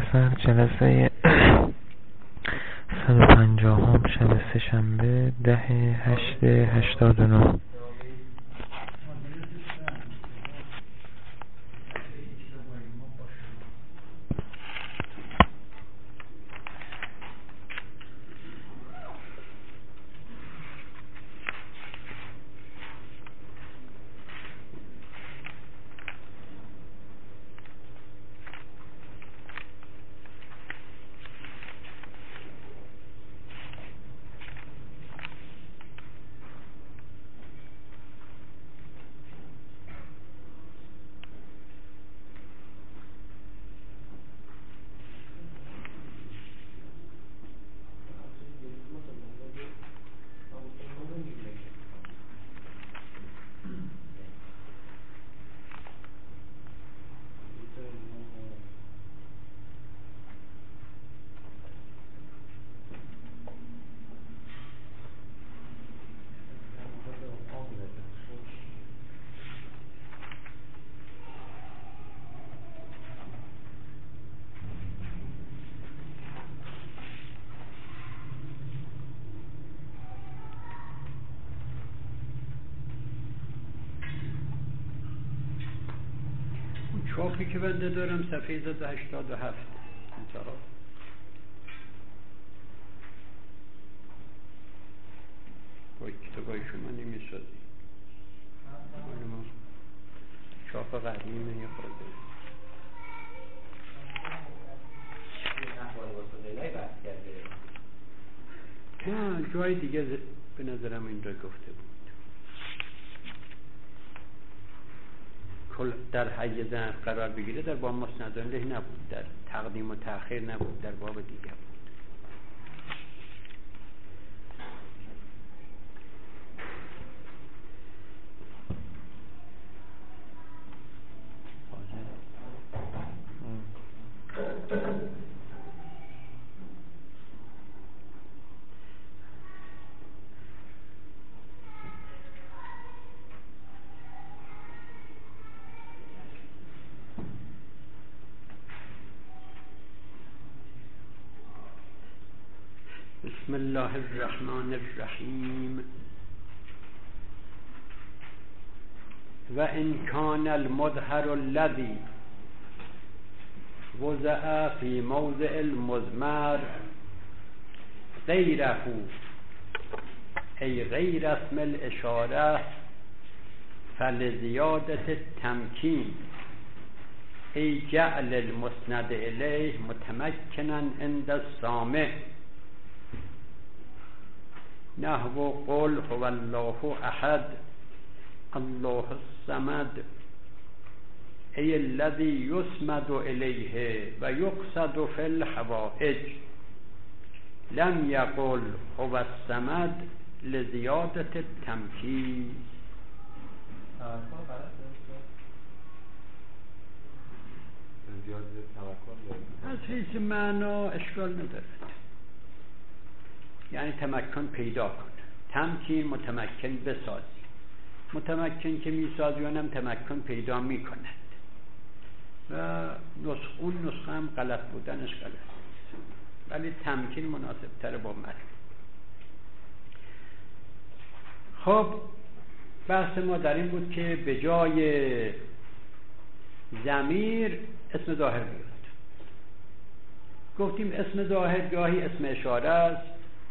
سر جلسه 150 شب سه‌شنبه 10/8/89. چاپی که بنده دارم صفحه 187 انتها. باید کتابای شما نمیسازی، چاپ قدیمه یه خورده نه جای دیگه به نظرم این را گفته بود. در حیز قرار بگیره در باب مسندانه نبود، در تقدیم و تأخیر نبود، در باب دیگه بود. بسم الله الرحمن الرحیم. و ان کان المظهر الذی وضع فی موضع المضمر غیره ای غیر اسم الاشاره فلزیادت التمکین ای جعل المسند الیه متمکنا عند السامع نحو قل هو الله احد الله الصمد ای الذی یسمد الیه و یقصد فی الحوائج لم یقل هو الصمد لزیادت التمکین. از حیث معنا اشکال ندارد، یعنی تمکن پیدا کن. تمکین متمکن بسازی، متمکن که میسازی اونم تمکن پیدا میکند و اون نسخه هم غلط بودنش غلط است، ولی تمکین مناسب تر با متن. خب بحث ما در این بود که به جای ضمیر اسم ظاهر بیاد. گفتیم اسم ظاهر گاهی اسم اشاره است.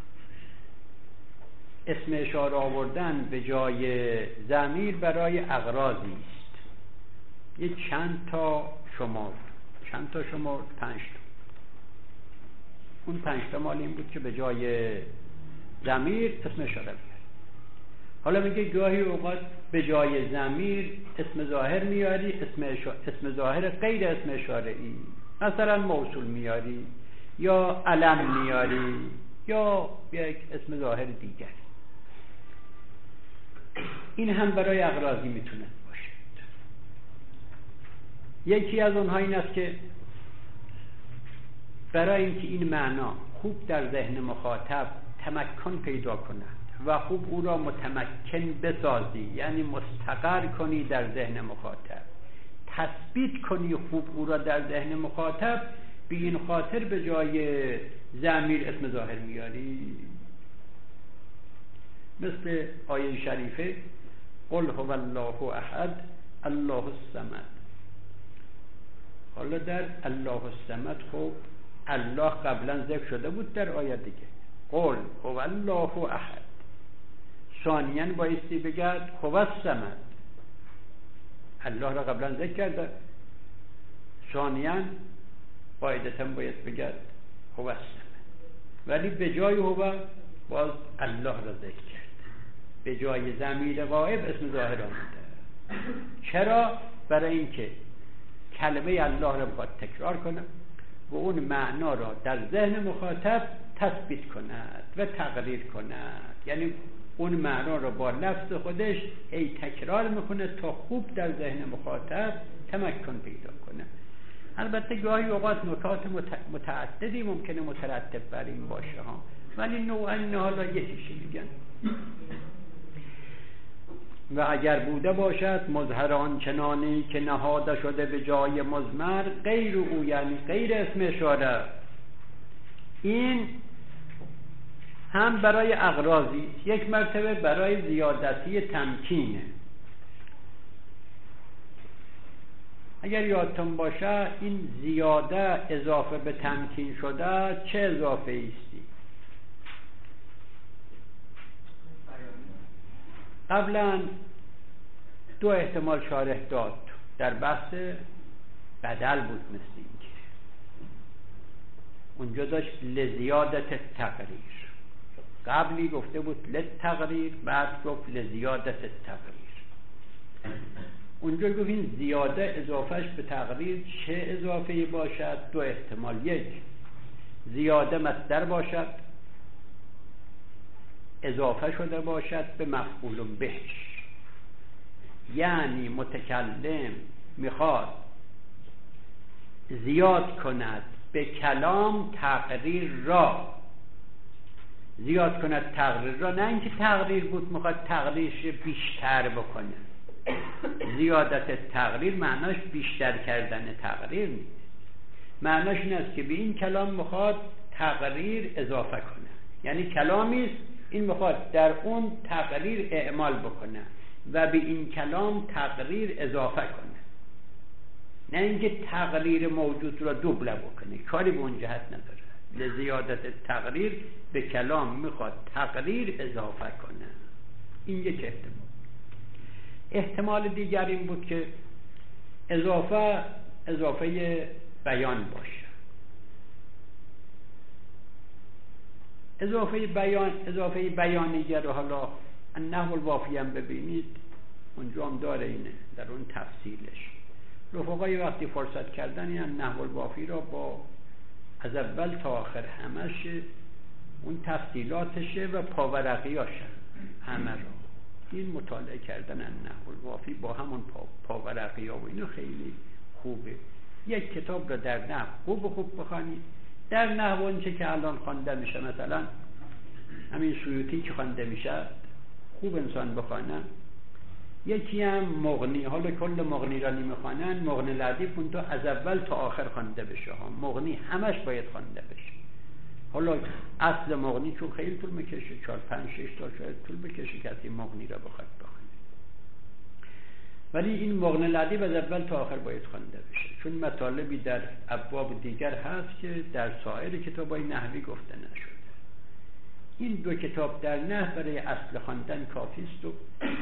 اسم اشاره آوردن به جای ضمیر برای اغراضی است. یه چند تا شمار 5 تا. اون 5 تا مال این بود که به جای ضمیر اسم اشاره بیاد. حالا میگه گاهی اوقات به جای ضمیر اسم ظاهر میاری، اسم ظاهر غیر اسم اشاره ای، مثلا موصول میاری یا علم میاری یا یک اسم ظاهر دیگر. این هم برای اغراضی میتونه باشه. یکی از اونها این است که برای اینکه این معنا خوب در ذهن مخاطب تمکن پیدا کند و خوب او را متمکن بسازی، یعنی مستقر کنی در ذهن مخاطب، تثبیت کنی خوب او را در ذهن مخاطب، بی این خاطر به جای ضمیر اسم ظاهر میاری؟ مثل آیه شریفه قل هو الله احد الله الصمد. حالا در الله الصمد خب الله قبلا ذکر شده بود در آیه دیگه، قل هو الله احد. ثانیاً بایستی بگرد هو الصمد، الله را قبلا ذکر کرده. ثانیاً قاعدتاً باید بگرد هو الصمد، ولی به جای هو باز الله را ذکر کرد، به جای ضمیر غائب اسم ظاهر آمده. چرا؟ برای اینکه کلمه الله را باید تکرار کنه و اون معنا را در ذهن مخاطب تثبیت کند و تقریر کند. یعنی اون معنا را با لفظ خودش ای تکرار میکنه تا خوب در ذهن مخاطب تمکن پیدا کنه. البته گاهی اوقات نکات متعددی ممکنه مترتب بر این باشه ها، ولی نوعا حالا یکیشی میگن. و اگر بوده باشد مظهر آنچنانی که نهاده شده به جای مضمر غیر او، یعنی غیر اسم اشاره، این هم برای اغراضی، یک مرتبه برای زیادتی تمکینه. اگر یادتون باشه این زیاده اضافه به تمکین شده چه اضافه ایستی؟ قبلا دو احتمال شارح داد در بحث بدل بود، مثل اینکه اونجا داشت لزیادت تقریر، قبلی گفته بود لتقریر، بعد گفت لزیادت تقریر. اونجا گفت این زیاده اضافهش به تقریر چه اضافه‌ای باشد؟ دو احتمال، یک زیاده مصدر باشد اضافه شده باشد به مفعول بهش، یعنی متکلم میخواد زیاد کند به کلام تقریر را، زیاد کند تقریر را، نه اینکه تقریر بود میخواد تقریرش بیشتر بکنه. زیادت تقریر معناش بیشتر کردن تقریر نیست، معناش این است که به این کلام میخواد تقریر اضافه کنه. یعنی کلامی است این میخواد در اون تقریر اعمال بکنه و به این کلام تقریر اضافه کنه، نه اینکه تقریر موجود را دوبله بکنه، کاری به اون جهت نداره. لزیادت تقریر به کلام میخواد تقریر اضافه کنه. این یک احتمال. احتمال دیگر این بود که اضافه بیان باشه. اضافه بیانیه رو حالا النحو الوافی هم ببینید، اونجا هم داره اینه در اون تفصیلش. رفقای وقتی فرصت کردن این النحو الوافی را با از اول تا آخر همش اون تفصیلاتشه و پاورقیاشه همه رو این مطالعه کردن النحو الوافی با همون پاورقیا و اینو خیلی خوبه. یک کتاب رو در نحو خوب بخوانید. در نحو اونچه که الان خوانده میشه، مثلا همین سیوطی که خوانده میشه خوب انسان بخوانه. یکی هم مغنی، حالا کل مغنی را نمیخوانن، مغنی لطیف اون تو از اول تا آخر خوانده بشه ها. مغنی همش باید خوانده بشه. حالا اصل مغنی چون خیلی طول میکشه، 4 5 6 تا شاید طول بکشه کسی مغنی را بخواد بخونه، ولی این مغنی لطیف از اول تا آخر باید خوانده بشه، چون مطالبی در ابواب دیگر هست که در سایر کتابای نحوی گفته نشده. این دو کتاب در نحو برای اصل خواندن کافی است و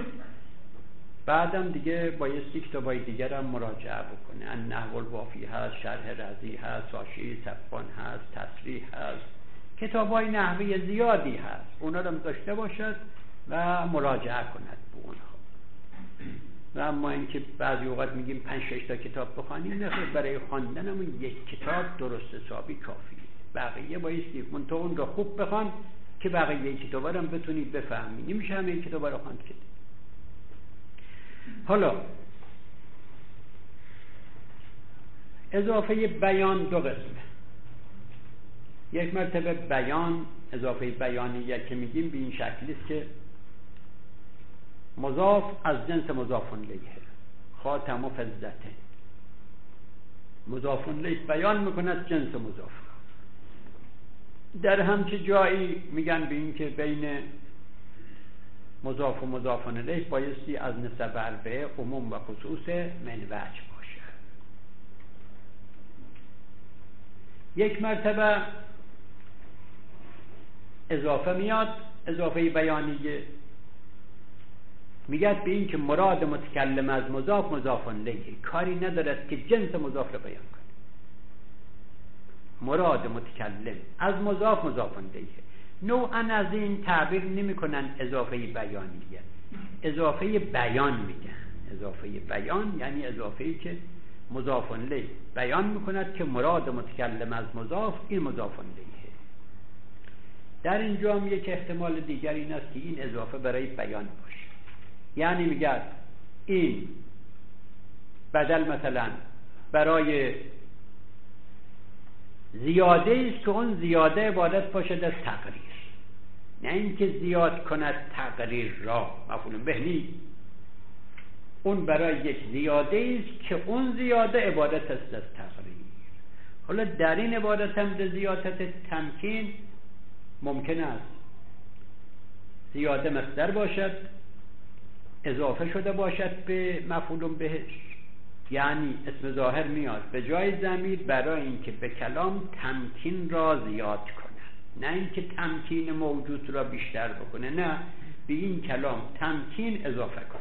بعدم دیگه بایستی کتابای دیگر هم مراجعه بکنه. النحو الوافی هست، شرح رضی هست، حاشیه صفوان هست، تصریح هست، کتابای نحوی زیادی هست، اونا رو داشته باشد و مراجعه کند به اونها. و اما اینکه بعضی اوقات میگیم 5 6 تا کتاب بخوانیم، نه، برای خواندنمون یک کتاب درست حسابی کافیه. بقیه بایستی منتها اون رو خوب بخوان که بقیه کتابا رو هم بتونید بفهمید. نمیشه همه این کتابا رو خواند که. حالا اضافه بیان دو قسمه. یک مرتبه بیان، اضافه بیانیه که میگیم به این شکلی است که مضاف از جنس مضاف الیه، خاتم و فضته، مضاف الیه بیان میکند جنس مضاف. در همچه جایی میگن به این که بین مضاف و مضاف الیه بایستی از نسب اربعه عموم و خصوص من وجه باشه. یک مرتبه اضافه میاد، اضافه بیانیه، میگه به این که مراد متکلم از مضاف مضاف الیه، کاری ندارد که جنس مضاف رو بیان کنه. مراد متکلم از مضاف مضاف الیه. نوعا از این تعبیر نمیکنن اضافه بیانیه، اضافه بیان میگن. اضافه بیان یعنی اضافه‌ای که مضاف الیه بیان میکند که مراد متکلم از مضاف این مضاف الیه. در اینجا هم یک احتمال دیگر این است که این اضافه برای بیان باشه، یعنی میگه این بدل مثلا برای زیاده است که اون زیاده عبارت باشد از تقریر، نه اینکه زیاد کند تقریر را، مفهوم بهنی. اون برای یک زیاده است که اون زیاده عبارت است از تقریر. حالا در این عبارت هم به زیادت تمکین ممکن است زیاده مصدر باشد، اضافه شده باشد به مفعول بهش، یعنی اسم ظاهر میاد به جای ضمیر برای اینکه به کلام تمکین را زیاد کند، نه اینکه تمکین موجود را بیشتر بکنه، نه به این کلام تمکین اضافه کنه.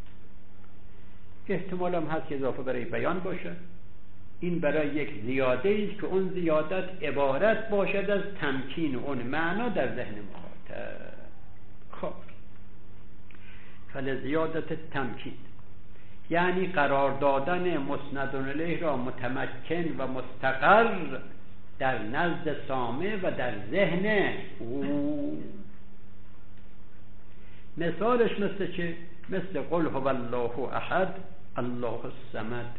احتمال هم هست که اضافه برای بیان باشد. این برای یک زیاده است که اون زیادت عبارت باشد از تمکین اون معنا در ذهن مخاطب. خب فلزیادت تمکین یعنی قرار دادن مسند الیه را متمکن و مستقر در نزد سامع و در ذهن او. مثالش مثل چه؟ مثل قل هو الله احد الله الصمد.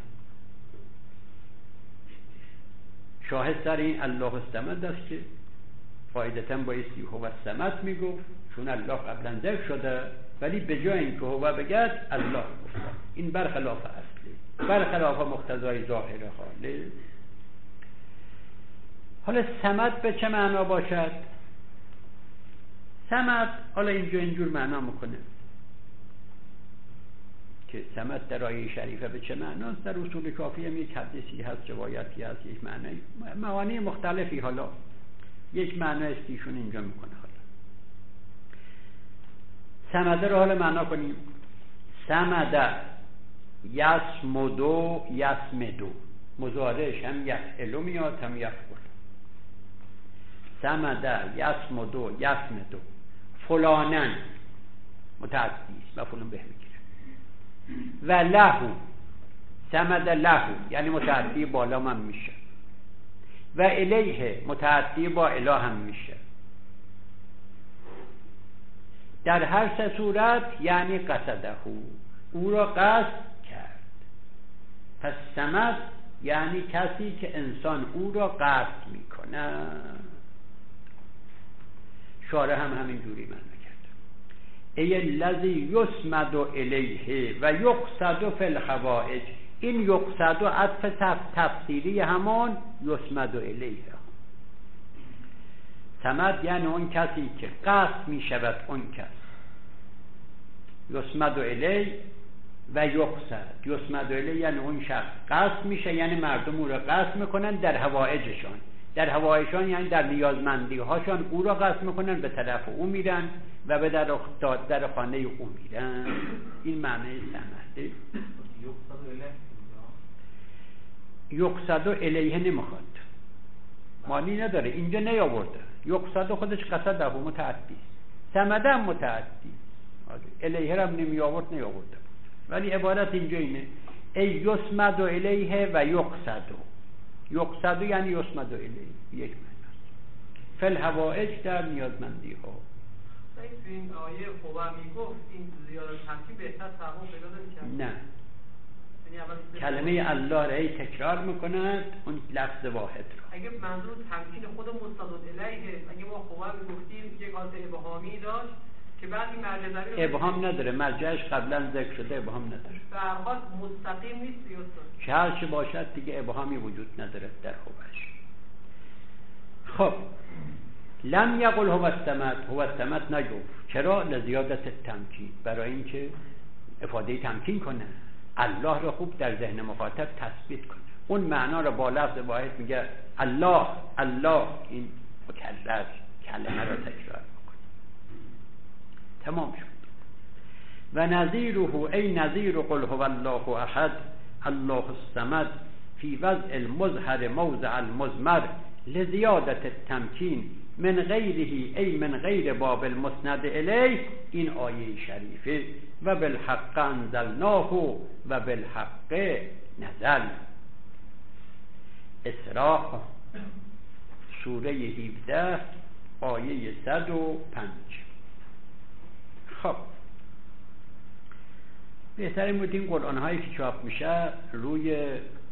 شاهد سر این الله الصمد است که قاعدتاً بایستی هو الصمد میگفت، چون الله قبلا ذکر شده، ولی به جای اینکه هو بگد الله گفت. این برخلاف اصلی، برخلاف مقتضای ظاهر حاله. حالا صمد به چه معنا باشد؟ صمد حالا اینجا اینجور معنا میکنه که صمد در آیه شریفه به چه معناست. در اصول کافی هم یک حدیثی هست، روایتی هست، یک معنی، معانی مختلفی. حالا یک معنی است ایشون اینجا میکنه. حالا صمد رو حالا معنا کنیم. صمد یصمدو یصمدو، مضارعش هم یفعلو میاد هم یفعل. صمد یصمدو یصمدو فلانن متعدی است، مفعول به میگیره. و لهو صمد لهو یعنی متعدی بالا هم میشه، و الیه متعدی با اله هم میشه. در هر سه صورت یعنی قصده، او را قصد کرد. پس صمد یعنی کسی که انسان او را قصد میکنه. شارح هم همین جوری معنی کرد. ای الذی یصمد الیه و یقصد فی الحوائج. این یقصد عطف تفسیری همون یصمد الیه. صمد یعنی اون کسی که قصد می شود اون کس. یصمد الیه و یقصد. یصمد الیه یعنی اون شخص قصد میشه، یعنی مردم او را قصد میکنن در حوائجشان. در حوائجشان یعنی در نیازمندی هاشان او را قصد میکنن، به طرف او میرن و به در خانه او میرن. این معنی صمد. یقصد الیه نمیخواد، معنی نداره، اینجا نیاورده. یقصد خودش قصد هم متعدی، صمد هم متعدی، الیه هم نمی آورد نیاورده، ولی عبارت اینجا اینه ای یصمد الیه و یقصد. یقصد یعنی یصمد الیه، یک معنی است. فل حوائج در نیازمندی ها. این آیه خوبه میگفت این زیاده تمکین بهتر تفاهم پیدا نمی‌کنه. نه، کلمه الله را تکرار میکند، اون لفظ واحد را. اگه منظور تمکین خود مستند الیه، اگه ما خوبه میگفتیم یک حالت ابهامی داشت، که بعد این مرجع ضمیر ابهام نداره، مرجعش قبلا ذکر شده، ابهام نداره. به هر حال مستقیم نیست یا استاد؟ که هر چی باشد دیگه ابهامی وجود نداره در خوبش. خب لم یقل هو الصمد نگفت. چرا؟ لزیادت تمکین، برای اینکه افاده تمکین کنه، الله رو خوب در ذهن مخاطب تثبیت کنه. اون معنا رو با لفظ واحد میگه الله الله، این مکرر کلمه رو تکرار میکنه. تمام شد. و نظیره ای نظیر قل هو الله احد الله الصمد فی وضع المظهر موضع المضمر لزیادت التمکین من غیره ای من غیر باب المسند الیه. این آیه شریفه و بالحق انزلناه و بالحق نزل. اسراء سوره 17 آیه 105. خب بهترین بود این قرآن هایی که چاپ میشه روی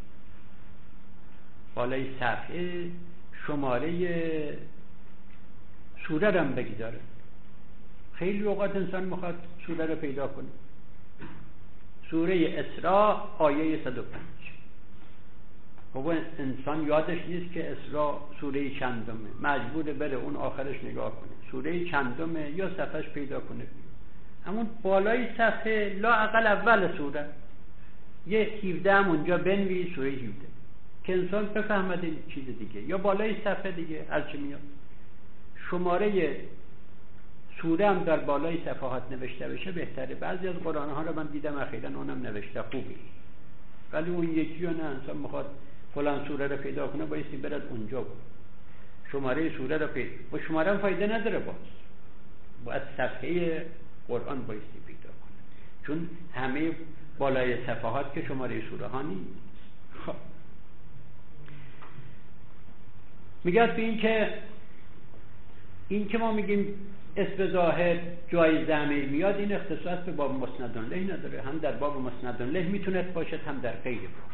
بالای صفحه شماره سوره رو هم بگذاره. خیلی اوقات انسان میخواد سوره رو پیدا کنه. سوره اسراء آیه 105. خب انسان یادش نیست که اسراء سوره چندمه، مجبوره بره اون آخرش نگاه کنه سوره چندمه یا صفحش پیدا کنه. همون بالای صفحه لا اقل اول سوره یه 17 هم اونجا بنویس، سوره 17، که انسان بفهمد این چیز دیگه، یا بالای صفحه دیگه هرچی میاد. شماره سوره هم در بالای صفحات نوشته بشه بهتره. بعضی از قرآن ها رو من دیدم اخیراً اونم نوشته خوبی، ولی اون یکی رو نه، انسان میخواد فلان سوره رو پیدا کنه بایستی برد اونجا بود شماره سوره رو پیدا. با شماره هم فایده نداره، باید صفحه قرآن بایستی پیدا کنه، چون همه بالای صفحات که شماره سوره ها نیست. خب میگه به این که ما میگیم اسم ظاهر جای ضمیر میاد، این اختصاص به باب مسند الیه نداره، هم در باب مسند الیه میتونه باشد هم در غیر باب.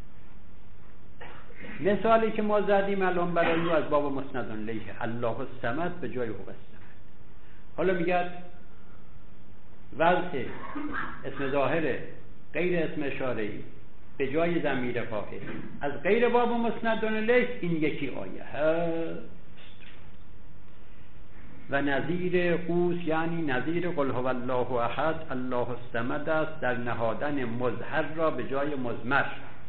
مثالی که ما زدیم الان برای از باب مسند الیه الله الصمد به جای هو الصمد. حالا میگه وضع اسم ظاهر غیر اسم اشاره‌ای به جای ضمیر فاعل از غیر باب مسند الیه، این یکی آیه هست. و نظیر قوس یعنی نظیر قل هو الله احد الله الصمد است در نهادن مظهر را به جای مضمر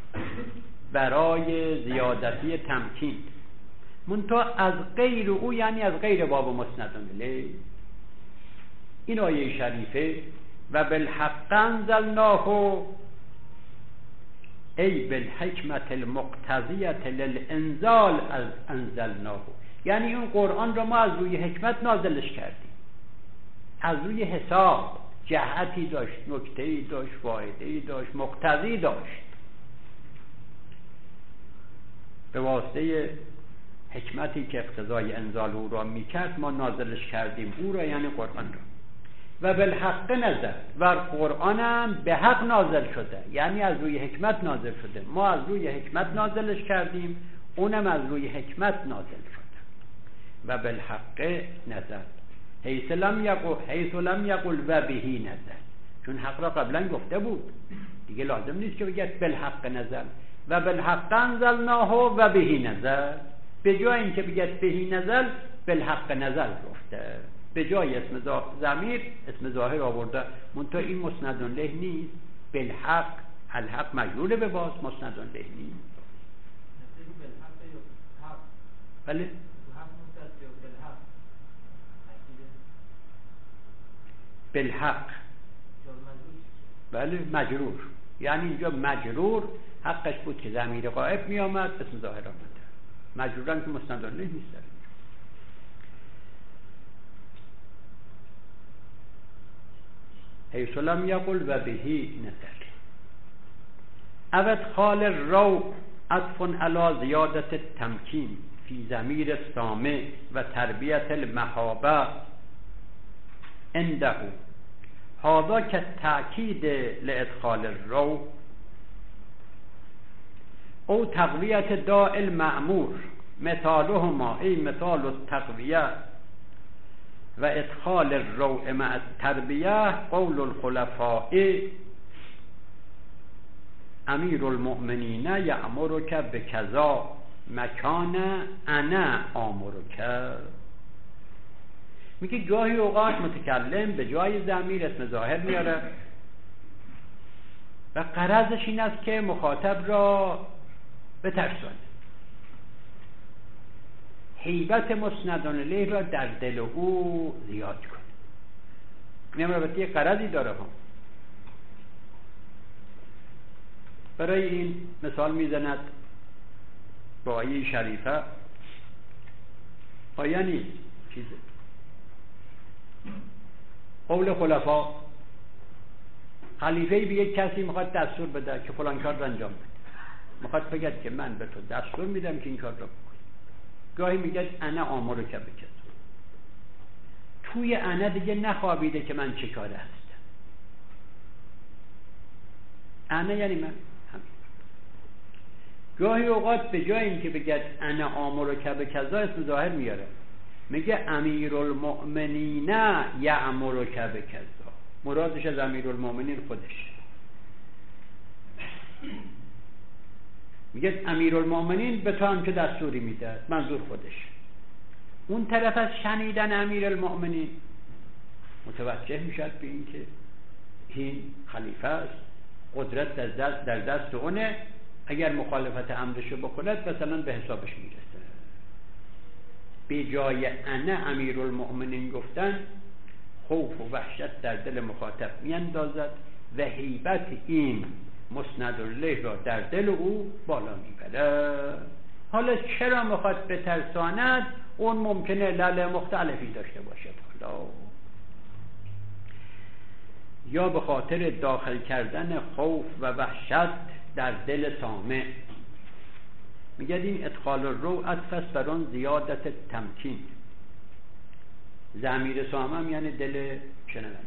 برای زیادتی تمکین، منتها از غیر او یعنی از غیر باب مسند الیه. این آیه شریفه و بالحق انزلناه ای بالحکمت المقتضیه للانزال از انزلناه، یعنی اون قرآن را ما از روی حکمت نازلش کردیم، از روی حساب، جهتی داشت، نکته‌ای داشت، فایده‌ای داشت، مقتضی داشت، به واسطه حکمتی که اقتضای انزال او را میکرد ما نازلش کردیم او را، یعنی قرآن را. و بالحق نزل، و قرآنم به حق نازل شده، یعنی از روی حکمت نازل شده. ما از روی حکمت نازلش کردیم، اونم از روی حکمت نازل شده. و بالحق نزل حیث لم یقل و بهی نزل، چون حق را قبلا گفته بود دیگه، لازم نیست که بگید بالحق نزل. و بالحق انزلناه و بهی نزل، به جای اینکه بگید بهی نزل بالحق نزل گفته، به جای اسم ضمیر اسم ظاهر آورده، منتها این مسند الیه نیست. بالحق، الحق مجرور به باز، مسند الیه نیست. بله بالحق، بله مجرور، یعنی اینجا مجرور حقش بود که ضمیر غائب می آمد، اسم ظاهر آمده، مجرورن که مسند الیه نیست. حیث لم یقل و بهی نزل. ادخال الرو عطف علی زیادت التمکین فی ضمیر السامع و تربیت المحابه عنده، هذا که تأکید لادخال الرو او تقویت داء المأمور، مثالهما ای مثال التقویه و ادخال الروع مع التربیه قول الخلفاء امیر المؤمنین یأمرک بکذا مکان انا آمرک. میگه گاهی اوقات متکلم به جای ضمیر اسم ظاهر میاره و غرضش این است که مخاطب را بترسونه، هیبت مسند الیه را در دل او زیاد کنه. این البته یک غرضی داره هم. برای این مثال میزند با آیه شریفه. آیه نیست، چیزه قول خلفا. خلیفه‌ای به یک کسی میخواد دستور بده که فلان کار رو انجام بده، میخواد بگه که من به تو دستور میدم که این کار رو بکن. گاهی میگه انا آمرک بکذا. توی انا دیگه نخوابیده که من چه کاره هستم. انا یعنی من. گاهی اوقات به جای اینکه بگه انا آمرک بکذا اسم ظاهر میاره، میگه امیرالمؤمنین یأمرک بکذا. مرادش از امیرالمؤمنین خودش. میگه امیرالمؤمنین به تو هم که دستوری میده، منظور خودش. اون طرف از شنیدن امیرالمؤمنین متوجه میشد به این که این خلیفه است، قدرت در دست اونه، اگر مخالفت امرشو بکند مثلا به حسابش میرسه. به جای انا امیرالمؤمنین گفتن خوف و وحشت در دل مخاطب میاندازد و هیبت این مسند الیه را در دل او بالا میبره. حالا چرا میخواد بترساند؟ اون ممکنه علل مختلفی داشته باشه. حالا یا به خاطر داخل کردن خوف و وحشت در دل سامع. میگه این ادخال الرو عطف است بر آن زیادت تمکین. ضمیر سامع یعنی دل شنونده.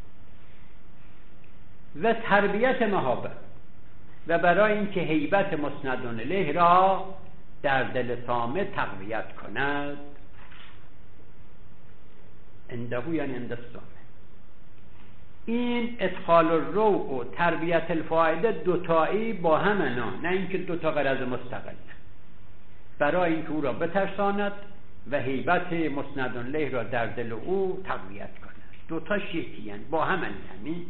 و تربیت مهابه، و برای اینکه هیبت مسند الیه را در دل سامع تقویت کند. عنده یعنی عند السامع. این ادخال الرو و تربیت الفاعله دوتایی با هم نه اینکه دوتا غرض مستقل. برای اینکه او را بترساند و هیبت مسند الیه را در دل او تقویت کند. دوتا یکی هستند، با هم یعنی.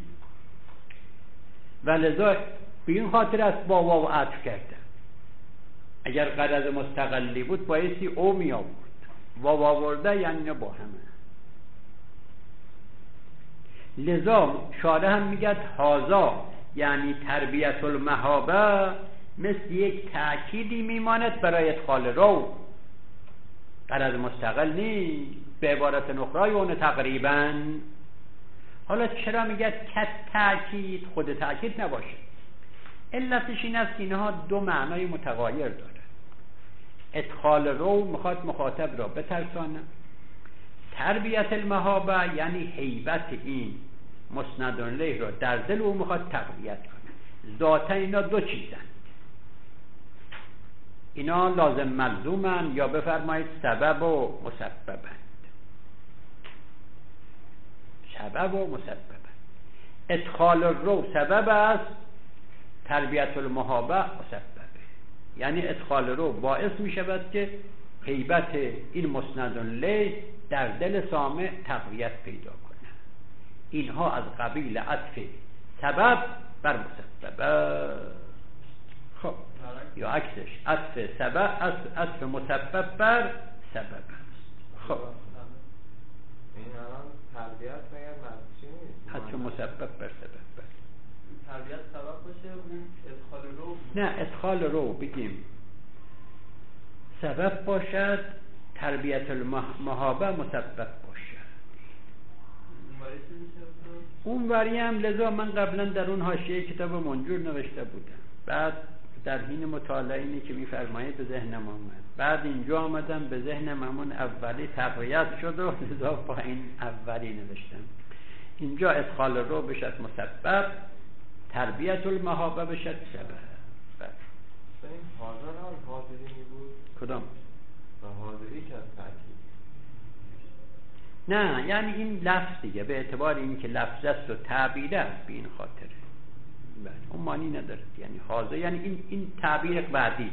ولذا به این خاطر است با واو عطف کرده. اگر غرض مستقلی بود بایستی او می آورد. واو آورده یعنی با همه. لذا شارح هم میگه هازا یعنی تربیت المهابه مثل یک تأکیدی میماند برای ادخال رو. غرض مستقل نیست، به عبارت اخرى اون تقریبا. حالا چرا میگه کت تأکید؟ خود تأکید نباشه. علتش این است که اینها دو معنای متغایر داره. ادخال رو میخواد مخاطب را بترسانه، تربیت المهابه یعنی هیبت این مسند الیه را در دل او میخواد تقویت کنه. ذاتا اینا دو چیزن، اینا لازم ملزومن یا بفرمایید سبب و مسببند. سبب و مسببند. ادخال رو سبب است، تربیت المهابه مسببه. یعنی ادخال رو باعث می شود که هیبت این مسند الیه در دل سامع تقویت پیدا کنه. اینها از قبیل عطف سبب بر مسبب. خب یا عکسش، عطف سبب عطف مسبب بر سبب است. خب این الان تربیت مگر منفی نیست؟ عطف مسبب بر سبب. تربیت سبب باشه، اون ادخال رو نه، ادخال رو بگیم سبب باشد، تربیت المهابه مسبب باشد. اون وری هم لذا من قبلا در اون حاشیه کتاب منجور نوشته بودم. بعد در حین مطالعه اینی که میفرمایید به ذهنم آمد. بعد اینجا آمدم به ذهنم همون اولی تقویت شد و لذا با این اولی نوشتم. اینجا ادخال رو بشد مسبب، تربیت المهابه بشد سبب. این حاضر هم حاضری می بود؟ کدام؟ و حاضری که از تأکید نه یعنی این لفظ دیگه به اعتبار این که لفظ است و تعبیر است به این خاطره، اون معنی نداره. یعنی حاضر یعنی این تعبیر بعدی.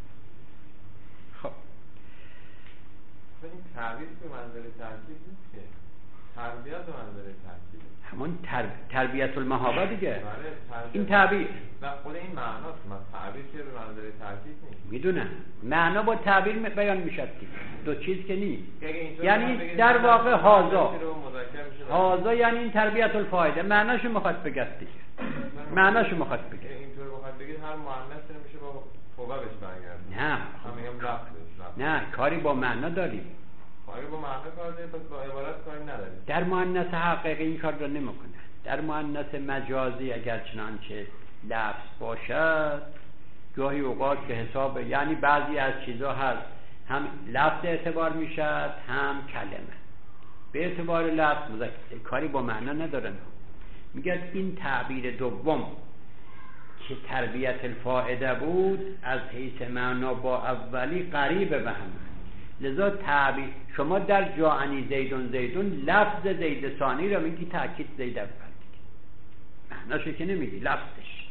خب این تعبیر به منظر ترکیب نیست که، تربیت به منظر ترکیب، همون تربیت المحابه دیگه. بله این تعبیر و خود این معناست، تعبیر که به منظر ترکیب نیست. میدونم معنا با تعبیر بیان میشد دیگه، دو چیز که نیست. یعنی در واقع هازا یعنی این تربیت الفایده معناشو میخواد بگه دیگه، معناشو میخواد بگه. اینطور بخواد بگید هر مؤنث نمیشه با فوقا بهش برگرده. نه من میگم لفظش نه کاری با معنا داریم، کاری با معنا کار داریم، پس با عبارت کاری نداریم. در مؤنث حقیقی این کار رو نمیکنه. در مؤنث مجازی اگر چنانچه لفظ باشد گاهی اوقات به حساب، یعنی بعضی از چیزها هست هم لفظ اعتبار میشد هم کلمه. به اعتبار لفظ مذکر، کاری با معنا ندارن. میگه این تعبیر دوم که تربیت الفائده بود از حیث معنا با اولی قریب به هم، لذا تعبیر شما در جاءنی زیدون لفظ زید ثانی رو میگی تاکید زید اول، معناش که نمیگی لفظش.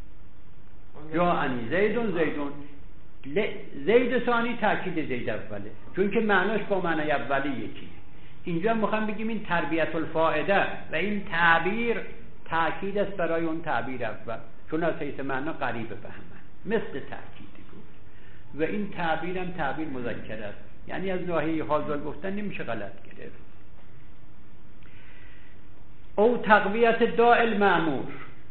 جاءنی زیدون زید ثانی تاکید زید اوله، چون که معناش با معنای اولی یکی. اینجا میخوام بگیم این تربیت الفائده و این تعبیر تاکید است برای اون تعبیر اول، چون از حیث معنا قریب به هم مثل تاکیدی بود. و این تعبیر هم تعبیر مذکر است، یعنی از ناحیه حاضر گفتن نمیشه غلط گرفت. او تقویت داء المأمور،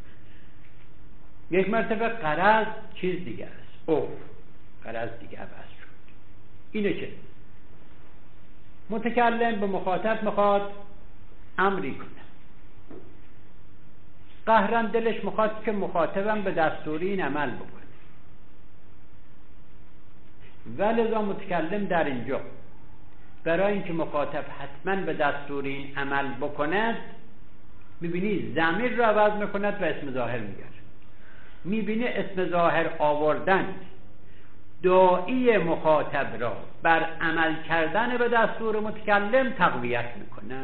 یک مرتبه غرض چیز دیگه است، او غرض دیگه عوض شد. اینه که متکلم به مخاطب میخواد امری کنه، قهرن دلش میخواد که مخاطبم به دستور این عمل بکنه، ولذا متکلم در اینجا برای اینکه مخاطب حتما به دستور این عمل بکند، میبینی ضمیر رو عوض میکند و اسم ظاهر میگرد. میبینی اسم ظاهر آوردن داعی مخاطب را بر عمل کردن به دستور متکلم تقویت میکنه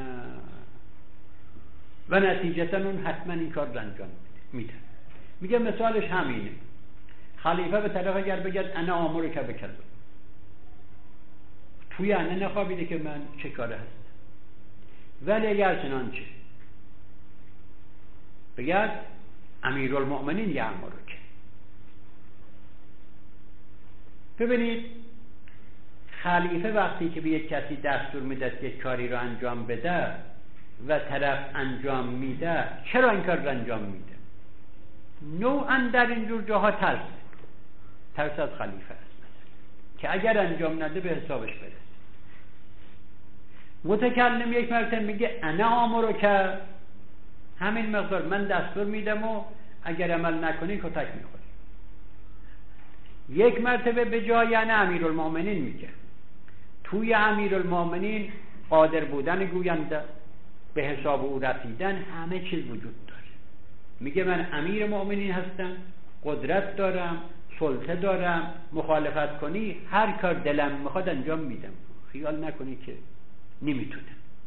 و نتیجتا اون حتما این کار رو انجام میده. میگه مثالش همینه، خلیفه به طرف اگر بگد انا آمرک بکذا، توی انه نخوابیده که من چه کاره هستم، ولی اگر چنانچه بگد امیرالمؤمنین یأمرک. ببینید خلیفه وقتی که به یک کسی دستور میده که یک کاری رو انجام بده و طرف انجام میده، چرا این کار رو انجام میده؟ نوعا در اینجور جاها ترس از خلیفه است که اگر انجام نده به حسابش برسه. متکلم یک مرتبه میگه انا آمرک، همین مقدار من دستور میدم و اگر عمل نکنی کتک میخوری. یک مرتبه به جای انا امیرالمؤمنین میگه، توی امیرالمؤمنین قادر بودن گوینده، به حساب او رسیدن، همه چیز وجود داره. میگه من امیر مؤمنین هستم، قدرت دارم، سلطه دارم، مخالفت کنی هر کار دلم میخواد انجام میدم، خیال نکنی که نمیتونم.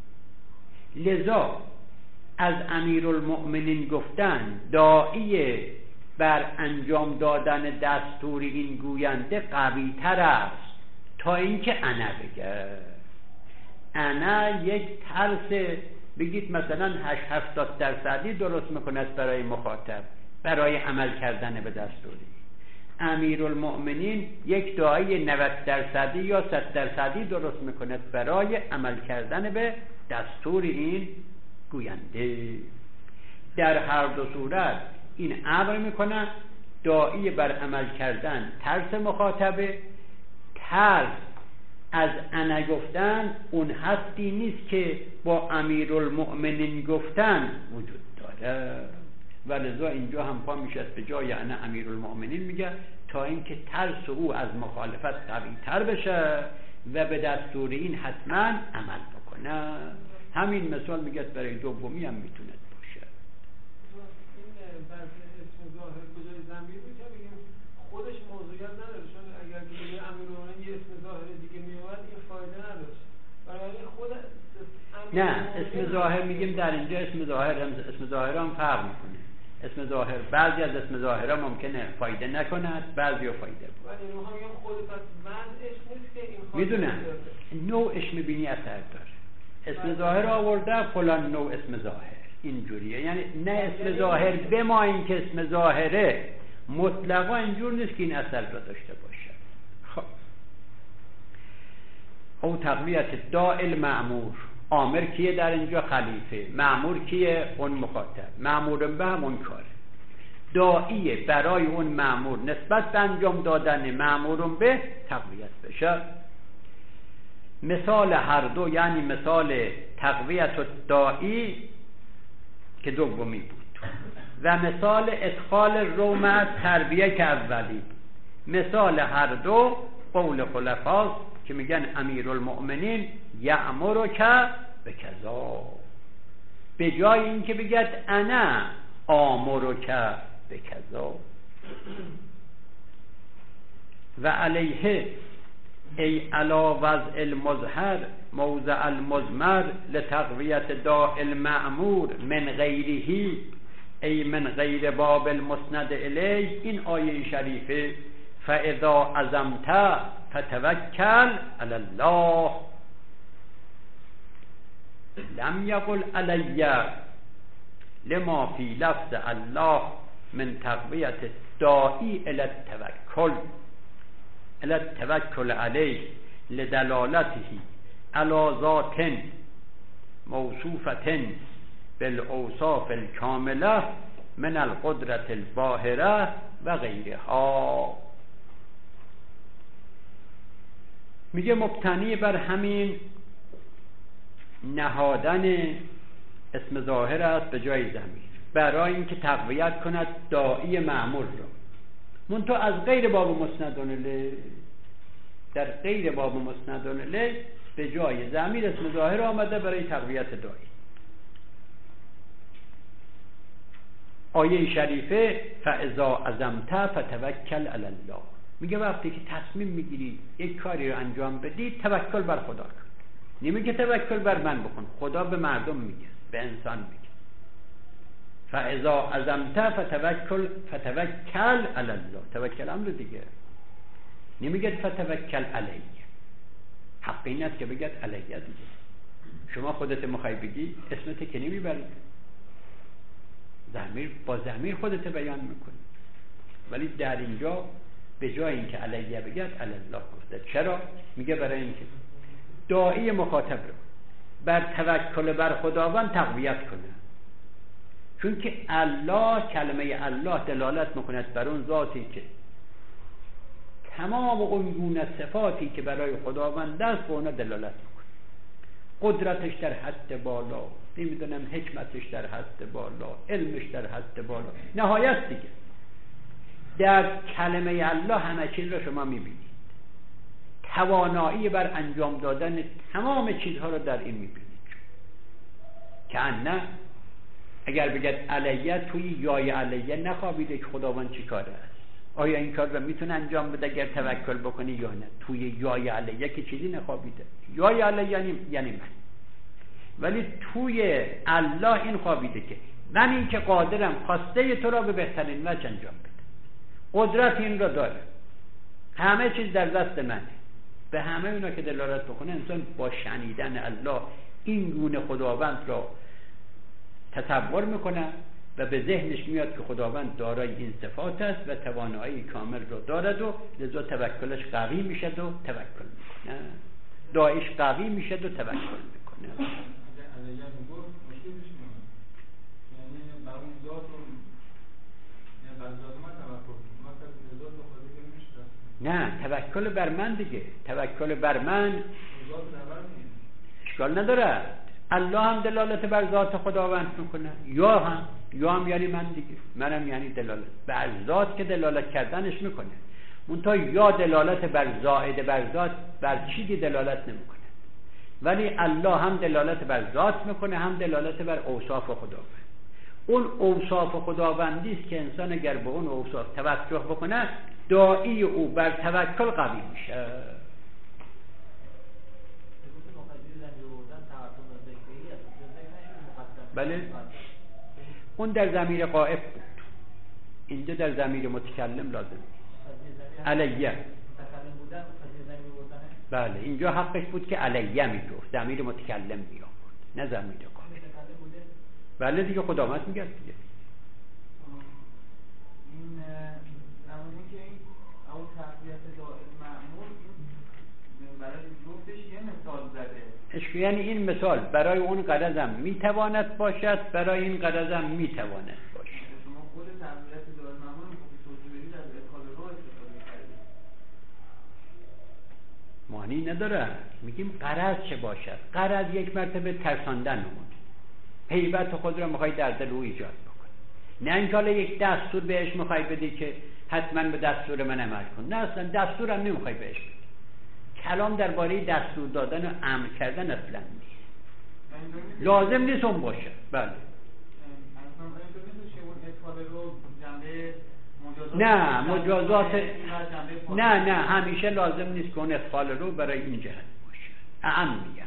لذا از امیرالمؤمنین گفتن داعی بر انجام دادن دستور این گوینده قوی تر است تا اینکه انا بگه. انا یک ترس، بگید مثلا 80% درست میکند برای مخاطب برای عمل کردن به دستوری. امیرالمؤمنین یک داعی 90% یا 100% درست میکند برای عمل کردن به دستور این گوینده. در هر دو صورت این امر میکنه داعی بر عمل کردن ترس مخاطبه. ترس از انا گفتن اون حدی نیست که با امیرالمؤمنین گفتن وجود داره، ولذا اینجا هم پا میشه به جای انا امیرالمؤمنین میگه تا اینکه ترس او از مخالفت قوی تر بشه و به دستور این حتما عمل بکنه. همین مثال میگه برای دومی هم میتونه باشه. این بحث اسم ظاهر کجای ضمیر بود که بگیم خودش موضوعیت نداره، چون اگر بگیم امیرالمؤمنین یه اسم ظاهر دیگه میومد این فایده نداشت. برای خود نه اسم ظاهر میگیم در اینجا اسم ظاهر هم فرق میکنه. اسم ظاهر بعضی از اسم ظاهرها ممکنه فایده نکند، بعضی ها فایده بود. ولی میخوام بگم خود پس وضعش نیست که این میدونم نوعش میبینی اثر داره. اسم ظاهر آورده فلان نوع اسم ظاهر اینجوریه، یعنی نه اسم ظاهر به ما این که اسم ظاهره مطلقا اینجور نیست که این اثر را داشته باشه. خب او تقویت دائل مأمور، آمر کیه در اینجا؟ خلیفه. مأمور کیه؟ اون مخاطب. مأمور به همون کاره، داعیه برای اون مأمور نسبت به انجام دادن مأمور به تقویت بشه. مثال هر دو یعنی مثال تقویت داعی که دومی بود و مثال ادخال روم تربیه که اولی. مثال هر دو قول خلفاست که میگن امیرالمؤمنین یأمرک بکذا، به جای این که بگد انا آمرک بکذا. و علیه ای علا وضع المظهر موضع المضمر لتقویت داء المأمور من غیره ای من غیر باب المسند الیه. این آیه شریفه فاذا عزمت فتوکل علی الله لم یقل علی لما فی لفظ الله من تقویت داعی الی التوکل علیه لدلالته علی ذات موصوفة بالاوصاف الکامله من القدرة الباهره و غیرها. میگه مبتنی بر همین نهادن اسم ظاهر است به جای ضمیر برای اینکه تقویت کند داعی مأمور را، منتها از غیر باب مسندون الیه، در غیر باب مسندون الیه به جای ضمیر اسم ظاهر آمده برای تقویت داعی. آیه شریفه فاذا عزمت فتوکل علی الله میگه وقتی که تصمیم میگیری یک کاری رو انجام بدی توکل بر خدا کن. نمیگه توکل بر من بکن، خدا به مردم میگه، به انسان میگه فاذا عزمت فتوکل علی الله. توکل امر دیگه، نمیگه فتوکل علیه. حق این است که بگید علیه دیگه. شما خودت میخوای بگی اسمت که نمیبری، ضمیر با ضمیر خودت بیان میکنی، ولی در اینجا به جای اینکه علیه بگید علی الله گفته. چرا؟ میگه برای اینکه داعی مخاطب رو بر توکل بر خداوند تقویت کنه، چون که الله، کلمه الله دلالت میکند بر اون ذاتی که تمام اون گونه صفاتی که برای خداوند است به اونها دلالت میکنه. قدرتش در حد بالا، نمیدونم حکمتش در حد بالا، علمش در حد بالا، نهایت دیگه. در کلمه الله همه چیز رو شما میبینید، توانایی بر انجام دادن تمام چیزها رو در این میبینید. که نه اگر بگید علیه توی یای علیه نخوابیده که خداوند چی کاره است، آیا این کار رو میتونه انجام بده اگر توکل بکنی یا نه؟ توی یای علیه که چیزی نخوابیده. یای علیه یعنی من، ولی توی الله این خوابیده که من این که قادرم خواسته تو را به بهترین وجه انجام بده، قدرت این را داره، همه چیز در دست منه. به همه اونا که دلالت بکنه انسان با شنیدن الله این گونه خداوند را تصور میکنه و به ذهنش میاد که خداوند دارای این صفات است و توانایی کامل را دارد و لذا توکلش قوی میشد و توکل میکنه، داعیش قوی میشد و توکل میکنه. نه توکل بر من دیگه، توکل بر من اشکال نداره. الله هم دلالت بر ذات خداوند میکنه، یا هم یعنی من دیگه، منم یعنی دلالت بر ذات که دلالت کردنش میکنه. منتها یا دلالت بر زائد بر ذات بر چیزی دلالت نمیکنه، ولی الله هم دلالت بر ذات میکنه، هم دلالت بر اوصاف خداوند. اون اوصاف خداوندی است که انسان اگر به اون اوصاف توجه بکنه داعی او بر توکل قوی میشه. بله، اون در ضمیر غائب بود، اینجا در ضمیر متکلم لازم علیه. بله، اینجا حقش بود که علیه میگفت، ضمیر متکلم می آورد نه ضمیر غائب. بله دیگه، خدامت میگه دیگه. این زمانی که این اون تقویت دائم معمول برای جفتش یه مثال زده، یعنی این مثال برای اون غرضم میتواند باشد، برای این غرضم میتواند باشد. شما خود تقویت دائم معمول توضیح بدید از ادخال رو استفاده کردید. معنی نداره، میگیم غرض چه باشد. غرض یک مرتبه ترساندن اون هیبت خود را میخوای در دل او ایجاد بکن، نه اینکه حالا یک دستور بهش میخوای بدی که حتما به دستور من عمل کن. نه، اصلا دستورم نمیخوای بهش بدی. کلام درباره دستور دادن و امر کردن اصلا نیست، لازم نیست اون باشه. بله، نه مجازات، نه همیشه لازم نیست که اون ادخال رو برای این جهت باشه. اعم میگن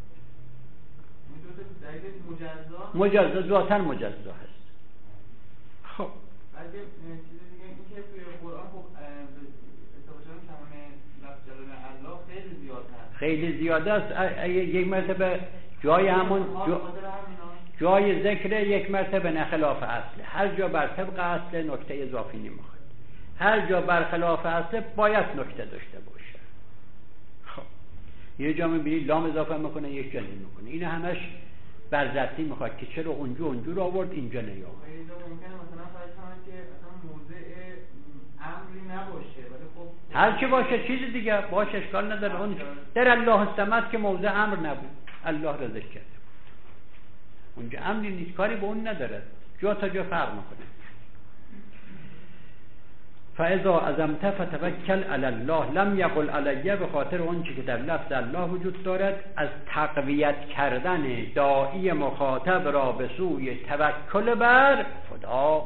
مجازا، ذاتاً مجازا هست. خب اگه چیز دیگه این که توی قرآن خب استفاده کلمه لفظ جلال الله خیلی زیاد هست، خیلی زیاده است. یک مرتبه جای همون جای ذکر، یک مرتبه نه خلاف اصله. هر جا بر طبق اصل نکته اضافی نمیخواد، هر جا بر خلاف اصل باید نکته داشته باشه. خب یه جا میبینی لام اضافه میکنه، یک جا نمیکنه. این همش برزتی میخواد که چرا اونجا رو آورد اینجا نیاورد. اینجا ممکنه مثلا فرض کنید که اصلا موضع امری نباشه، ولی خب هر چی باشه چیز دیگه باشه، اشکال نداره. اون در الله الصمد که موضع امر نبود، الله را ذکر کرده بود، اونجا امری نیست، کاری به اون نداره، جا تا جا فرق میکنه. فاذا عزمت فتوکل علی الله لم یقل علیه، به خاطر اون چی که در لفظ الله وجود دارد از تقویت کردن داعی مخاطب را به سوی توکل بر خدا.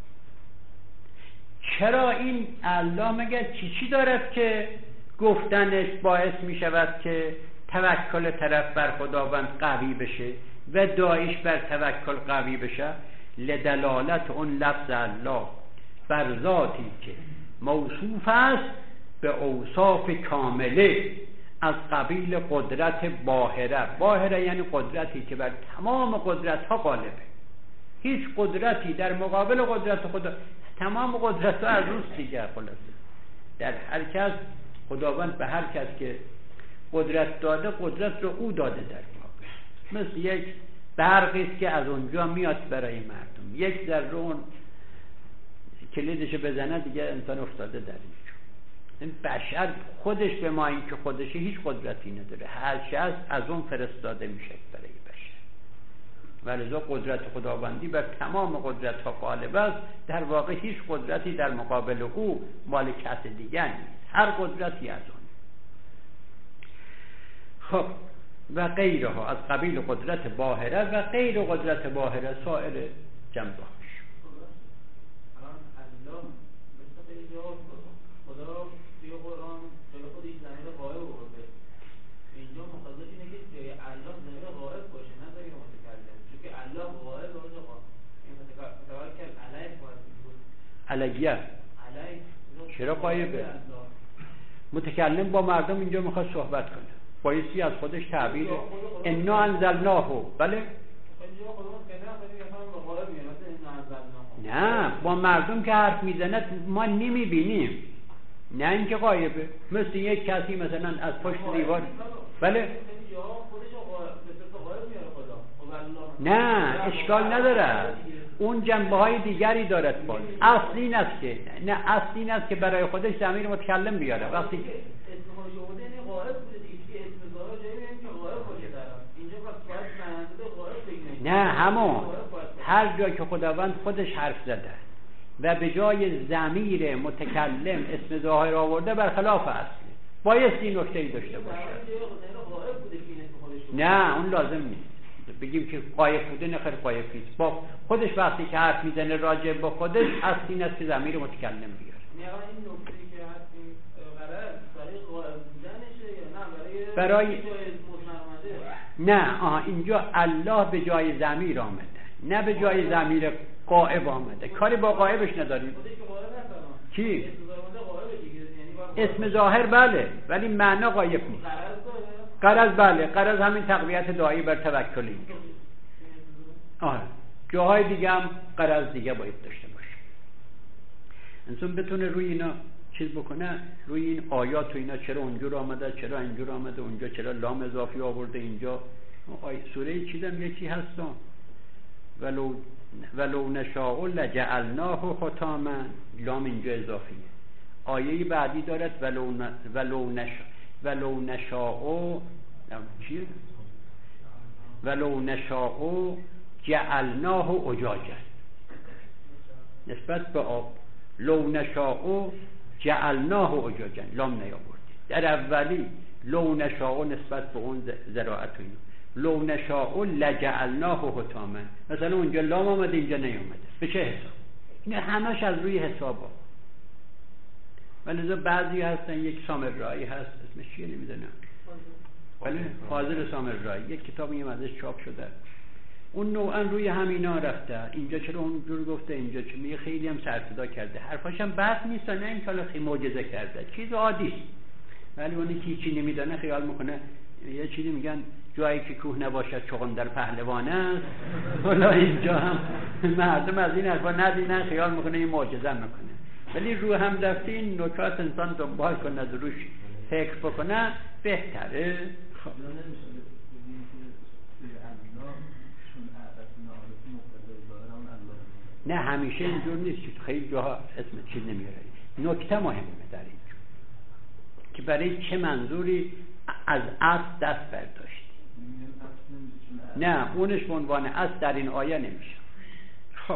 چرا این الله مگر چی دارد که گفتنش باعث می شود که توکل طرف بر خداوند قوی بشه و داعیش بر توکل قوی بشه؟ لدلالت اون لفظ الله بر ذاتی که موصوف است به اوصاف کامله از قبیل قدرت باهره. باهره یعنی قدرتی که بر تمام قدرت ها غالبه. هیچ قدرتی در مقابل قدرت خدا، تمام قدرت ها از روست دیگر. خلاصه در هر کس خداوند به هر کس که قدرت داده، قدرت رو او داده در واقع. مثل یک برقی است که از اونجا میاد برای مردم، یک ذره اون کلیدش بزنه دیگه انسان افتاده در اینجا. این بشر خودش به ما این که خودشه هیچ قدرتی نداره، هر چی از اون فرستاده میشه برای بشر. ولذا قدرت خداوندی بر تمام قدرت ها غالب است. در واقع هیچ قدرتی در مقابل او مال کس دیگر نیست، هر قدرتی از اون. خب و غیرها از قبیل قدرت باهره و غیر قدرت باهره سایر جنبه. خدا توی قرآن جای خودش ضمیر غائب آورده. اینجا مقصدش اینه که جای الله ضمیر غائب باشه، نه ضمیر متکلم، چون که الله غائب باشه. این متکلم علیه باید بود. علیه چرا غائبه؟ متکلم با مردم اینجا میخواد صحبت کنه، بایستی از خودش تعبیر انا انزلناه. بله نه، با مردم که حرف میزند ما نمیبینیم، نه اینکه غایبه. مثل یک کسی مثلا از پشت دیوار. بله نه اشکال نداره، اون جنبه های دیگری دارد. باز اصل این است که نه، اصل این است که برای خودش ضمیر متکلم بیاره. وقتی نه همون هر جا که خداوند خودش حرف زده و به جای ضمیر متکلم اسم ظاهر آورده برخلاف اصلی، بایستی این نکته‌ای داشته باشه. نه اون لازم نیست بگیم که غایب بوده، نه خیر غایب نیست. با خودش وقتی که حرف میزنه راجع به خودش اصل این است که ضمیر متکلم بیاره. این نکته‌ای که هست این غرض برای غایب بودنشه یا نه برای نه اینجا الله به جای ضمیر آمده، نه به جای ضمیر غائب آمده. کاری با غائبش نداریم. کی؟ اسم ظاهر بله، ولی معنا غایب نیست. غرض بله، غرض همین تقویت دعایی بر توکلی. جاهای دیگه هم غرض دیگه باید داشته باشه. انسان بتونه روی اینا چیز بکنه، روی این آیات و اینا چرا اونجور آمده، چرا اینجور آمده، اونجا چرا لام اضافی آورده، اینجا سوره چیزم یکی هست ولو نشاء لجعلناه ختاما، لام اینجا اضافیه. آیه بعدی دارد ولو نشاء چیه؟ ولو نشاء جعلناه اجاجا، نسبت به آب. لو نشاء جعلناه اجاجا، لام نیاوردید. در اولی لو نشاء نسبت به اون زراعت و اینو، لو نشاء لجعلناه حطاما، مثلا اونجا لام آمده اینجا نیامده. به چه حساب؟ این همش از روی حسابا. ولی بعضی هستن، یک سامرایی هست اسمش چیه نمیدونم، ولی فاضل سامرایی یک کتابی ازش چاپ شده، اون نوعا روی همینا رفته. اینجا چرا اونجور گفته، اینجا چرا، میگه خیلی هم سرصدا کرده، حرفاش هم بد نیست، نه این کالا خیلی معجزه کرده، چیز عادی است. ولی اونی که چی نمیدونه خیال میکنه یه چیزی میگن جایی که کوه نباشد چغندر پهلوان است. حالا اینجا هم مردم از این حرفا ندینن، خیال میکنه این معجزه میکنه. ولی رو هم رفته این نکات انسان دنبال کنه، روش فکر بکنه بهتره. نه همیشه اینجور نیست، خیلی جاها اسم چیز نمیاره. نکته مهمه در اینجا که برای چه منظوری از اصل دست برداشتی. نه اونش به عنوان اصل در این آیه نمیشه. خب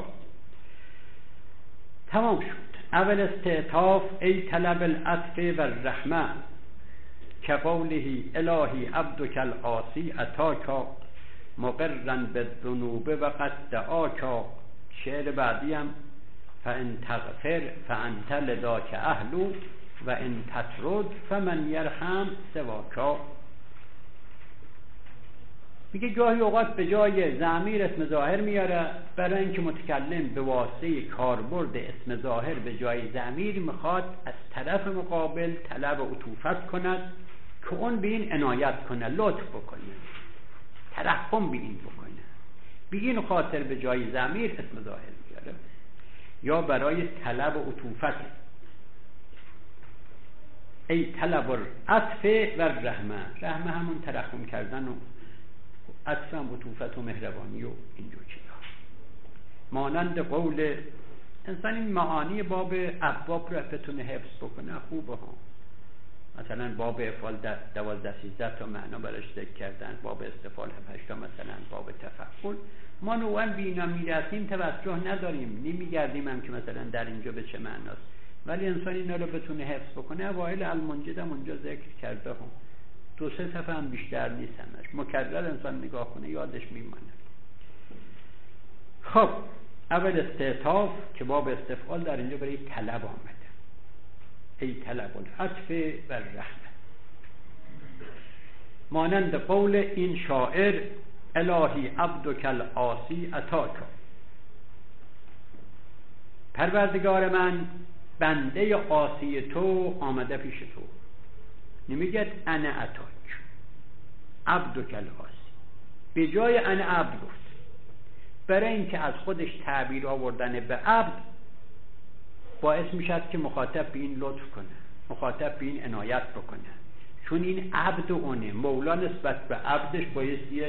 تمام شد. اول استعطاف ای طلب العطف و الرحمه که قوله الهی عبدک العاصی اتاکا مقرا بالذنوب و قد دعاکا. شعر بعدی هم فان تغفر فانت لذاک اهلو و ان تطرد فمن یرحم سواکا. میگه گاهی اوقات به جای ضمیر اسم ظاهر میاره برای اینکه متکلم به واسطه کاربرد اسم ظاهر به جای ضمیر میخواد از طرف مقابل طلب عطوفت کند که اون به این عنایت کنه، لطف بکنه، ترحم به این بکنه. به این خاطر به جای ضمیر اسم ظاهر میاره، یا برای طلب عطوفت. ای طلب العطف و الرحمه، رحمه همون ترحم کردن و عطف هم عطوفت و مهربانی و اینجور چیزا. مانند قول انسان این معانی باب ابواب رو بتونه حفظ بکنه خوبه ها. مثلا باب افعال 12-13 تا معنا براش ذکر کردن، باب استفعال 8 تا، مثلا باب تفعول. ما نوعا بینا میرسیم توجه نداریم، نمیگردیم هم که مثلا در اینجا به چه معناست. ولی انسان اینا رو بتونه حفظ بکنه. اوائل المنجد هم اونجا ذکر کرده هم، 2-3 صفحه هم بیشتر نیست همش، مکرر انسان نگاه کنه یادش میمانه. خب اول استعطاف که باب استفعال در اینجا برای طلب آمده، ای طلب العطف و الرحمه. مانند قول این شاعر الهی عبدک العاصی اتاکا، پروردگار من بنده عاصی تو آمده پیش تو. نمیگه انا اتاک عبدک العاصی، به جای انا عبد گفت، برای اینکه از خودش تعبیر آوردن به عبد باعث میشد که مخاطب به این لطف کنه، مخاطب به این عنایت بکنه، چون این عبد اونه. مولا نسبت به عبدش باید یک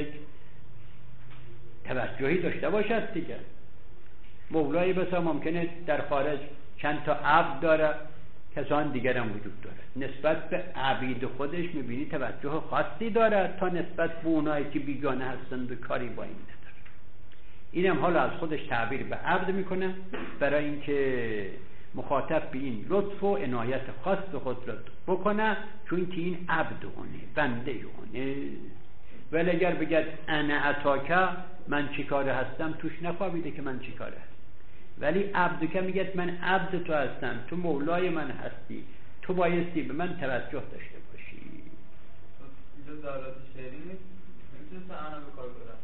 توجهی داشته باشد دیگه. مولای بسا ممکنه در خارج چند تا عبد داره، کسان دیگر هم وجود داره، نسبت به عبید خودش میبینی توجه خاصی داره تا نسبت به اونایی که بیگانه هستند و کاری با این نداره. اینم حالا از خودش تعبیر به عبد میکنه برای اینکه مخاطب به این لطف و عنایت خاص به خود بکنه، چون که این عبد اونه، بنده اونه. ولی اگر بگد انا اتاکا، من چی کاره هستم، توش نخوابیده که من چی کاره هستم. ولی عبد که میگه من عبد تو هستم، تو مولای من هستی، تو بایستی به من توجه داشته باشی. اینجا دارات شعری نیست، میتونست انا به کار برد.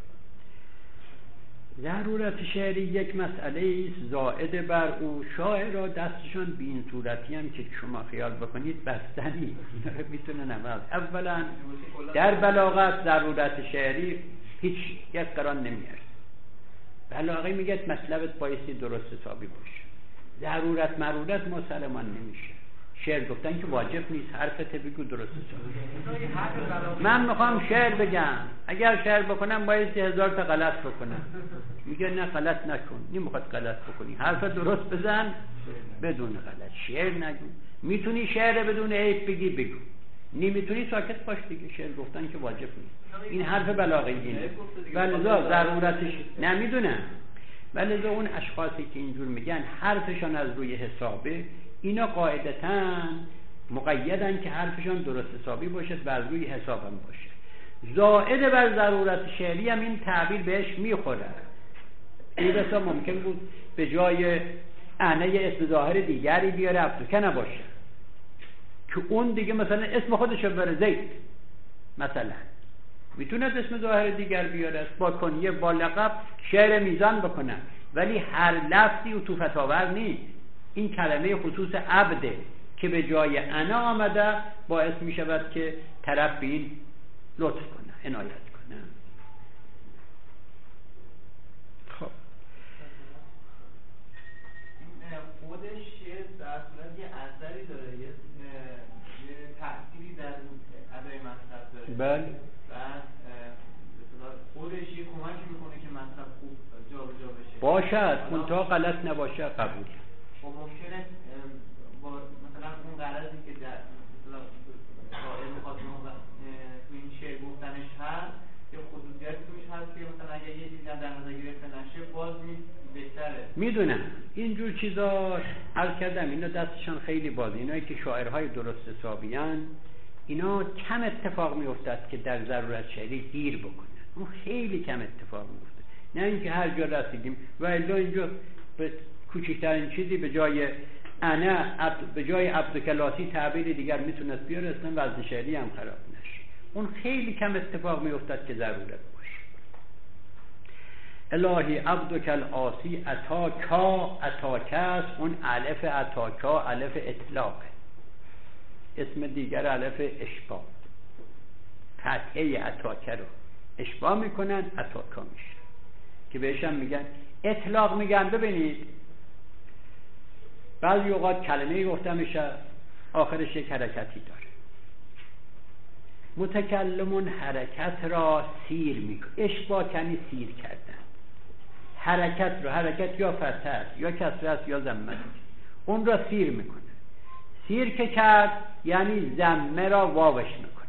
ضرورت شعری یک مسئله است زائد بر او. شاعرها دستشان به این صورتی هم که شما خیال بکنید بستنی میتونه نماز. اولا در بلاغت ضرورت شعری هیچ یک قرار نمیارد. بلاغه میگه مطلبت بایستی درست حسابی باشه. ضرورت مرورت مسلمان نمیشه. شعر گفتن که واجب نیست، حرفت بگو درست حسابی. من میخوام شعر بگم، اگر شعر بکنم بایستی 1000 تا غلط بکنم. میگه نه غلط نکن، نمیخواد غلط بکنی، حرف درست بزن بدون غلط. شعر نگو. میتونی شعر بدون عیب بگی بگو، نمیتونی ساکت باش دیگه. شعر گفتن که واجب نیست. این حرف بلاغه‌ای اینه. ولذا ضرورتش نمیدونم. ولذا اون اشخاصی که اینجور میگن حرفشان از روی حسابه، اینا قاعدتاً مقیدن که حرفشان درست حسابی باشد و از روی حساب هم باشه. زائد بر ضرورت شعری هم این تعبیر بهش میخوره. این بسا ممکن بود به جای انا اسم ظاهر دیگری بیاره ابدک نباشه، که اون دیگه مثلا اسم خودش بره زید، مثلا میتونه اسم ظاهر دیگر بیاره با کنیه با لقب شعر میزان بکنه، ولی هر لفظی عطوفت آور نیست. این کلمه خصوص عبده که به جای انا آمده باعث می شود که طرف به این لطف کنه، عنایت کنه. خب خودش در صورت یه اثری داره، یه تأثیری در ادای مطلب داره. بله. بعد خودش یه کمکی میکنه که مطلب خوب جابجا بشه. باشد، منتها غلط نباشه قبول. خب ممکنه با مثلا اون غرضی که در مثلا شاعر میخواد تو این شعر گفتنش هست، یه خصوصیتی توش هست که مثلا اگه یه چیزی در نظر گرفته نشه باز بهتره. میدونم اینجور چیزا عرض کردم اینا دستشان خیلی بازه. اینایی که شاعرهای درست حسابیان اینا کم اتفاق میافتد که در ضرورت شعری گیر بکنن. اون خیلی کم اتفاق میفته. نه اینکه هر جا رسیدیم و الا اینجا به کوچکترین چیزی به جای انا به جای عبدکلاسی تعبیر دیگر میتونست بیاره، اصلا وزن شعری هم خراب نشه. اون خیلی کم اتفاق میافتد که ضرورت باشه. الهی عبدکلاسی اتاکا، اتاکاست. اون الف اتاکا الف اطلاقه، اسم دیگر الف اشباع. فتحه اتاکه رو اشباع میکنن اتاکا میشه که بهش هم میگن اطلاق. میگن ببینید بعضی اوقات کلمه‌ای گفته میشه آخرش یک حرکتی داره. متکلمون حرکت را سیر میکنه. اشباع کنی سیر کردن. حرکت رو، حرکت یا فتحه است یا کسره است یا ضمه است، اون را سیر میکنه. سیر که کرد یعنی ضمه را واوش میکنه،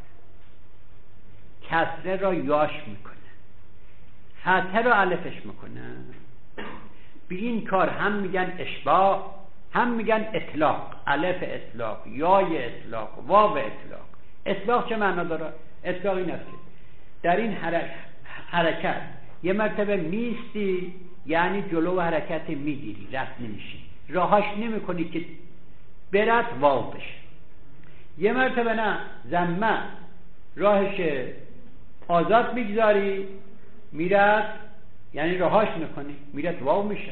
کسره را یاش میکنه، فتحه را الفش میکنه. به این کار هم میگن اشباع، هم میگن اطلاق. الف اطلاق، یای اطلاق، واو اطلاق. اطلاق چه معنا داره؟ اطلاق این است که در این حرکت یه مرتبه میستی، یعنی جلو حرکت میگیری، رفت نمیشی، راهاش نمیکنی که برد واو بشه. یه مرتبه نه، ضمه راهش آزاد میگذاری میرد، یعنی راهاش میکنی میرد واو میشه.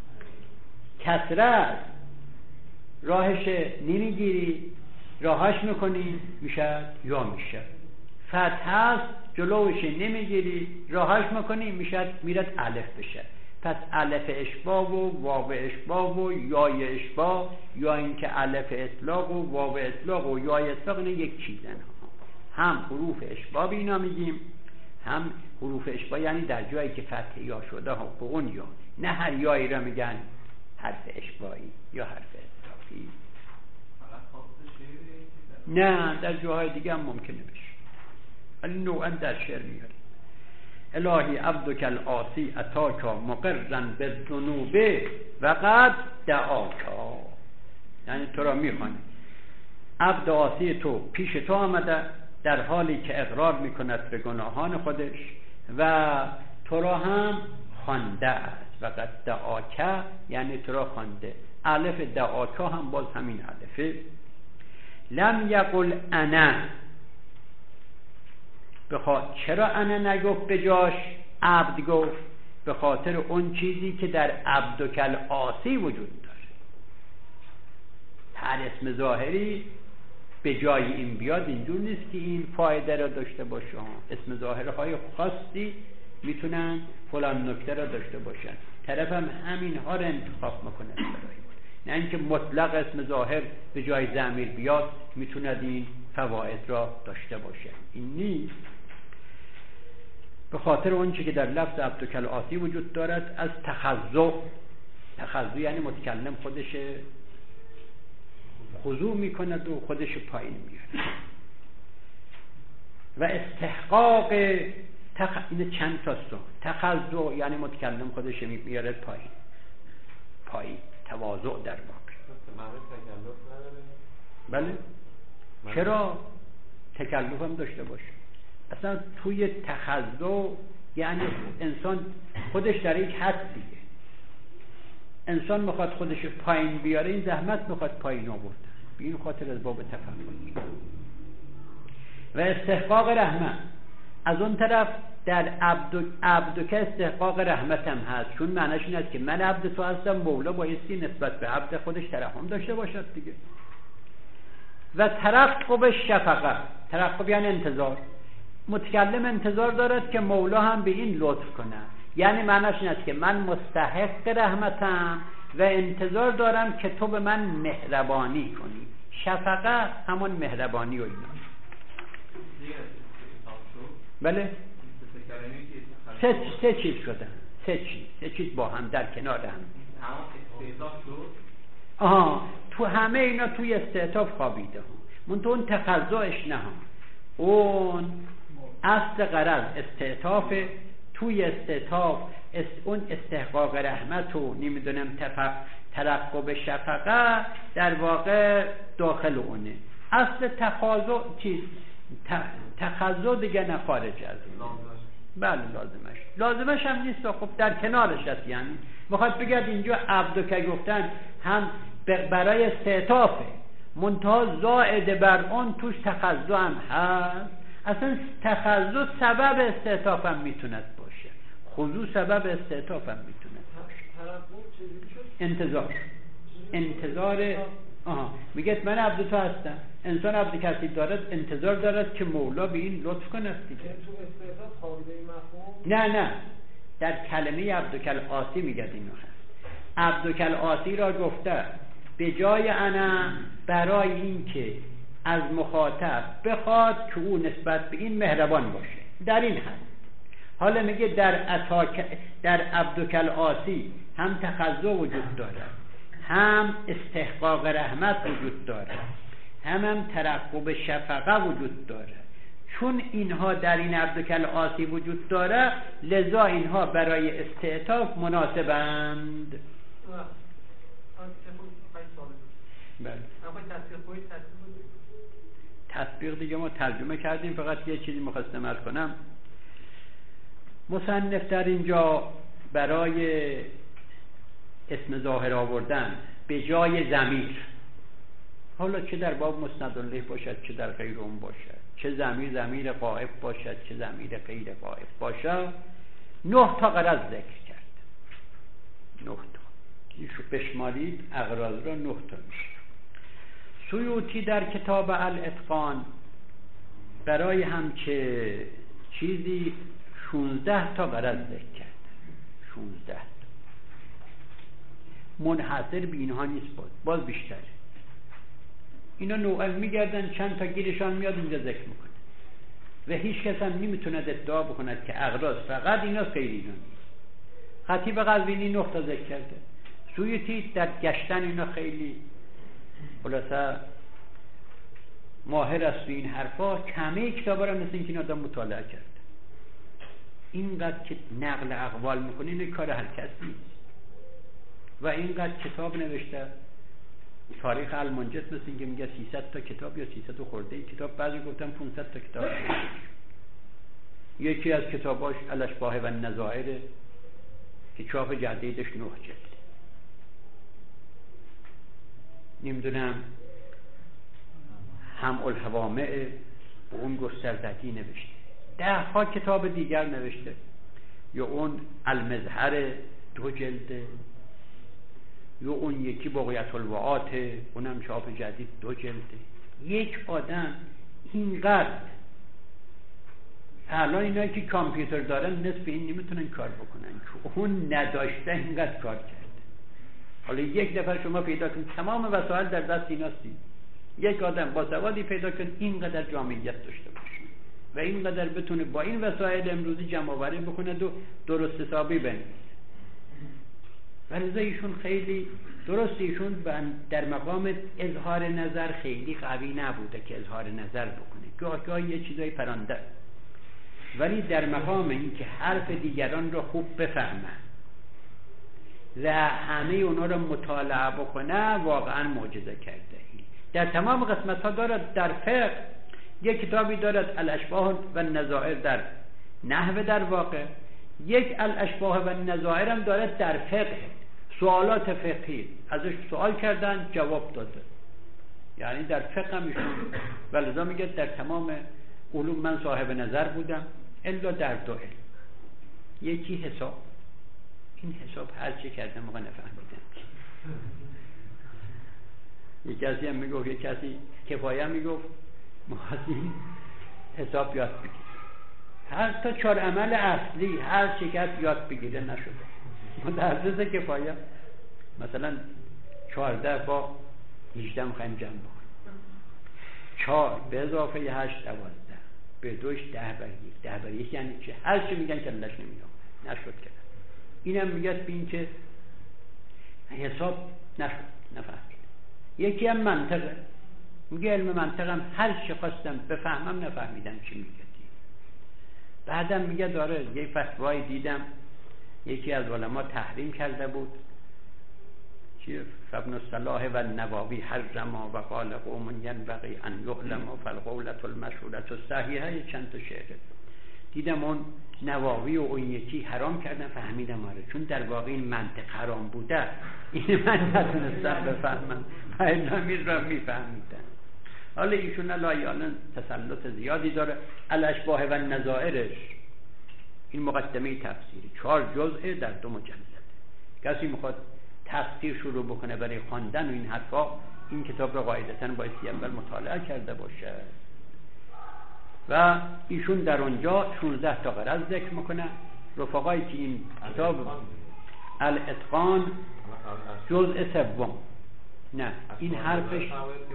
کسره راهش نمیگیری راهاش میکنی میشه یا میشه. فتحه است جلوش نمیگیری راهاش میکنی میشه میرد الف بشه. پس الف اشباع و واو اشباع و یای اشباع، یا اینکه الف اطلاق و واو اطلاق و یای اطلاق، اینا یک چیزن. هم حروف اشباع اینا میگیم، هم حروف اشباع یعنی در جایی که فتح یا شده ها به اون یا. نه هر یایی را میگن حرف اشباعی یا حرف اطلاقی. نه در جاهای دیگه هم ممکنه بشه، ولی نوعا در شعر میاره. الهی عبدک الاسی اتاکا مقرن بالذنوب و قد دعاکا، یعنی تو را میخوانه. عبد آسی تو پیش تو آمده در حالی که اقرار میکند به گناهان خودش و تو را هم خوانده است. و قد دعاکا یعنی تو را خوانده. الف دعاکا هم باز همین الفه. لم یقل انا، چرا انا نگفت به جاش عبد گفت؟ به خاطر اون چیزی که در عبدکل آسی وجود داره. هر اسم ظاهری به جای این بیاد اینجور نیست که این فایده را داشته باشه. اسم ظاهرهای خاصی میتونن فلان نکته را داشته باشن، طرف هم همین ها را انتخاب میکنه برای، نه اینکه مطلق اسم ظاهر به جای ضمیر بیاد میتوند این فواید را داشته باشه. این نیست. به خاطر اون چیزی که در لفظ عبدکل آسی وجود دارد از تخضع یعنی متکلم خودش خضوع میکند و خودش پایین میاره. و استحقاق این چند تا تخضع یعنی متکلم خودش میاره پایین تواضع در واقع. بله چرا تکلف هم داشته باشه؟ اصلا توی تخضع یعنی انسان خودش در یک حد دیگه، انسان میخواد خودش پایین بیاره، این زحمت میخواد پایین آوردن، به این خاطر از باب تفهم. و استحقاق رحمت از اون طرف در عبد که استحقاق رحمت هم هست، چون معنیش این است که من عبد تو هستم، مولا بایستی نسبت به عبد خودش ترحم داشته باشد دیگه. و ترقب شفقه، ترقب یعنی انتظار، متکلم انتظار دارد که مولا هم به این لطف کنه، یعنی معنیش این است که من مستحق رحمتم و انتظار دارم که تو به من مهربانی کنی. شفقه همون مهربانی و اینا. بله سه چیز شدن، سه چیز با هم در کنار هم. تو همه اینا توی استعطاف خوابیده ها، منطقه اون تفضعش نه ها. اون اصل غرض استعطاف، توی استعطاف اون استحقاق رحمت و نمیدونم ترقب شفقه در واقع داخل اونه. اصل تخاضع چیز تخاضع دیگه نه خارج از اونه. بله لازمش هم نیست، خب در کنارش هست. یعنی میخواد بگید اینجا عبدو که گفتن هم برای استعطافه، منتها زائد بر اون توش تخاضع هم هست. اصلا تخاضع سبب استعطاف هم میتوند باشه، خضوع سبب استعطاف هم میتوند باشه. انتظار میگه من عبد تو هستم، انسان عبد کسی دارد انتظار دارد که مولا به این لطف کند دیگه. نه در کلمه عبدکل آسی میگه اینو هست. عبدکل آسی را گفته به جای انا برای این که از مخاطب بخواد که او نسبت به این مهربان باشه، در این هست. حالا میگه در عبدکل آسی هم تخضع وجود دارد، هم استحقاق رحمت وجود دارد، هم ترقب شفقه وجود دارد. چون اینها در این عبدکل آسی وجود داره، لذا اینها برای استعطاف مناسبند. بله. تطبیق دیگه ما ترجمه کردیم، فقط یه چیزی میخواستم عرض کنم. مصنف در اینجا برای اسم ظاهر آوردن به جای ضمیر، حالا چه در باب مسندالیه باشد چه در غیر اون باشد، چه ضمیر غائب باشد چه ضمیر غیر غائب باشد، 9 تا غرض ذکر کرد. 9 تا اینشو بشمارید اغراض را 9 تا میشه. سیوطی در کتاب الاتقان برای همچه چیزی 16 تا غرض ذکر کرد. 16 تا منحصر به اینها نیست، باز بیشتره. اینا نوعا میگردن چند تا گیرشان میاد اینجا ذکر میکنه و هیچ کس هم نمیتونه ادعا بکند که اغراض فقط ایناست غیر اینا نیست. خطیب قزوینی 9 تا ذکر کرده. سیوطی در گشتن اینا خیلی خلاصه ماهر است به این حرفا. کمه کتابا رو مثل اینکه این آدم مطالعه کرده. اینقدر که نقل اقوال میکنه این کار هر کس نیست و اینقدر کتاب نوشته. تاریخ المنجد مثل اینکه میگه 300 تا کتاب یا 300 خورده کتاب، بعضی گفتن 500 تا کتاب. یکی از کتاباش الاشباح و النظائر که چاپ جدیدش 9 جلد. نمیدونم هم الحوامع به اون گستردگی نوشته. 10 ها کتاب دیگر نوشته، یا اون المظهر 2 جلده، یا اون یکی بقیت الوعات، اونم چاپ جدید 2 جلده. یک آدم اینقدر، الان اینایی که کامپیوتر دارن نصف این نمیتونن کار بکنن که اون نداشته اینقدر کار کرده. حالا یک نفر شما پیدا کن تمام وسایل در دست ایناستی، یک آدم با سوادی پیدا کن اینقدر جامعیت داشته باشه و اینقدر بتونه با این وسایل امروزی جمع آوری بکنه و درست حسابی بنویسه. ولی ایشون خیلی درست، ایشون در مقام اظهار نظر خیلی قوی نبوده که اظهار نظر بکنه، گاهی یه چیزای پرنده، ولی در مقام این که حرف دیگران رو خوب بفهمن و همه اونا رو مطالعه بکنه واقعا معجزه کرده. در تمام قسمت ها دارد. در فقه یک کتابی دارد الاشباه و النظائر، در نحو در واقع یک الاشباه و النظائر هم دارد در فقه، سوالات فقهی ازش سوال کردن جواب داده، یعنی در فقه هم ایشون. ولذا میگه در تمام علوم من صاحب نظر بودم الا در 2 علم، یکی حساب، این حساب هر چی کردم موقع نفهمیدم. یک کسی هم میگفت، یک کسی کفایه میگفت محاسبی حساب یاد بگیر، هر تا 4 عمل اصلی هر چی کس یاد بگیره نشده. مدرس کفایه مثلا 14 با 18 میخوایم جمع بکنیم، 4 به اضافه 8 12، به 2 10 بر 1، 10 بر 1 یعنی چه؟ هر چی میگن کلش نمیاد، نشد که. اینم میگه ببین که حساب نشد، نفهمید. یکی هم منطقه، میگه علم منطقم هر چی خواستم بفهمم نفهمیدم چی میگه. بعدم میگه داره یک فتوایی دیدم یکی از علما تحریم کرده بود که ابن الصلاح و النووی حرما و قال قوم ينبغي ان يعلم فالقولة المشهورة الصحیحه، چند تا شعر دیدم اون نووی و اون یکی حرام کردن، فهمیدم آره، چون در واقع این منطق حرام بوده، این من نتونستم بفهمم و اینا را میفهمیدن. حالا ایشون الان تسلط زیادی داره. الاشباه و النظائرش این مقدمه تفسیری 4 جزء در 2 مجلد. کسی میخواد تفسیر شروع بکنه برای خواندن و این حرفا، این کتاب را قاعدتاً باید اول مطالعه کرده باشه. و ایشون در اونجا 16 تا غرض ذکر میکنه. رفقایی که این کتاب الاتقان جزء 3، نه این حرفش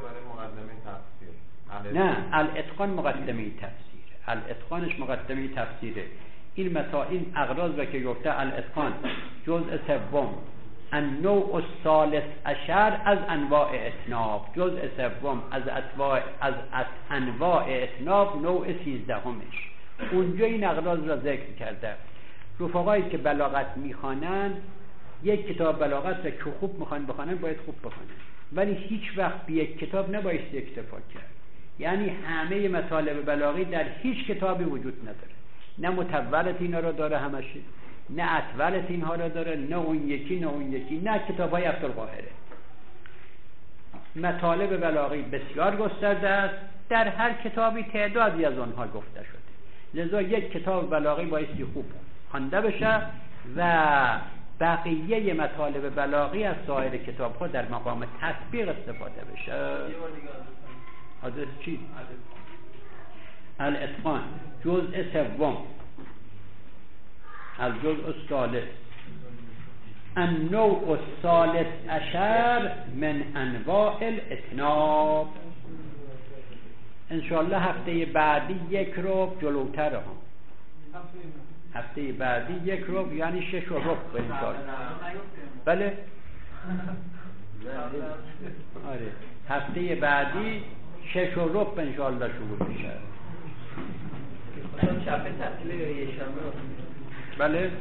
نه، الاتقان مقدمه تفسیر، الاتقانش مقدمه تفسیره. این مسائل اغراض و که گفته الاتقان جزء 3 النوع الثالث عشر از انواع اتناب، جزء 3 از انواع اتناب نوع 13همش. اونجا این اغراض را ذکر کرده. رفقایی که بلاغت میخوانن یک کتاب بلاغت را که خوب میخوان بخوانن باید خوب بخوانن، ولی هیچ وقت به یک کتاب نباید اکتفا کرد. یعنی همه مطالب بلاغی در هیچ کتابی وجود نداره، نه متولت اینا را داره همشه، نه اطولت اینها را داره، نه اون یکی نه اون یکی، نه کتاب‌های عبدالقاهره. مطالب بلاغی بسیار گسترده است، در هر کتابی تعدادی از آنها گفته شده. لذا یک کتاب بلاغی بایستی خوب خوانده بشه و بقیه مطالب بلاغی از سایر کتاب‌ها در مقام تطبیق استفاده بشه. حدث چی؟ الاتقان جزء 3 الجزء الثالث النوع الثالث عشر من انواع الاتناب. انشاءالله هفته بعدی 1 ربع جلوتر ها، هفته بعدی 1 ربع یعنی 6 ربع انشاءالله. بله آره، هفته بعدی 6 ربع انشاءالله شروع میشه. شب تعطیل یه شنبه. بله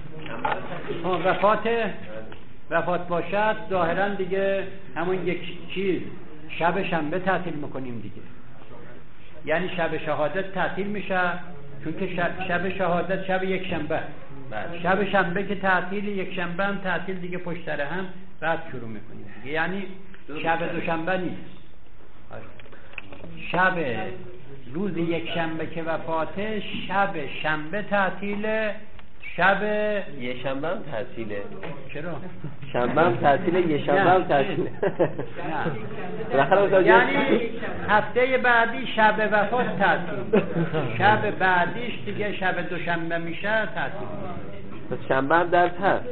وفات باشد ظاهرا دیگه همون یک چیز شب شنبه تعطیل میکنیم دیگه، یعنی شب شهادت تعطیل میشه، چون که شب شهادت شب یک شنبه، شب شنبه که تعطیل، یک شنبه هم تعطیل دیگه پشت سر هم بعد شروع میکنیم، یعنی شب دوشنبه نیست. شب روز یک شنبه که وفاته شب شنبه تعطیله، شب یه شنبه هم تعطیله. چرا؟ شنبه هم تعطیله، یه شنبه هم تعطیله. یعنی هفته بعدی شب وفات تعطیل، شب بعدیش دیگه شب دوشنبه میشه تعطیل. پس شنبه هم درس هست.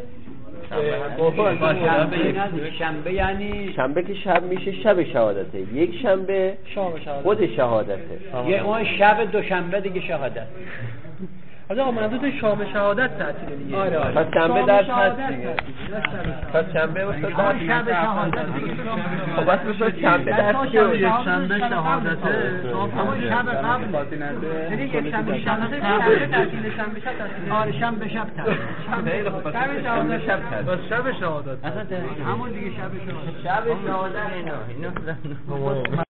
شنبه یعنی شنبه که شب میشه شب شهادته، یک شنبه خود شهادته. یه اون شب دوشنبه دیگه شهادت. آقا منظور شام شهادت تعطیله دیگه. آره. پس شنبه درس هست دیگه. پس شنبه استاد درس شب شهادت. خب بس استاد شنبه درس که یک شنبه شهادته. همون شب قبل یعنی یک شنبه شهادت تعطیل شنبه شب تعطیل. آره شنبه شب تعطیل. شنبه شب تعطیل. بس شب شهادت. همون دیگه شب شهادت. شب شهادت اینا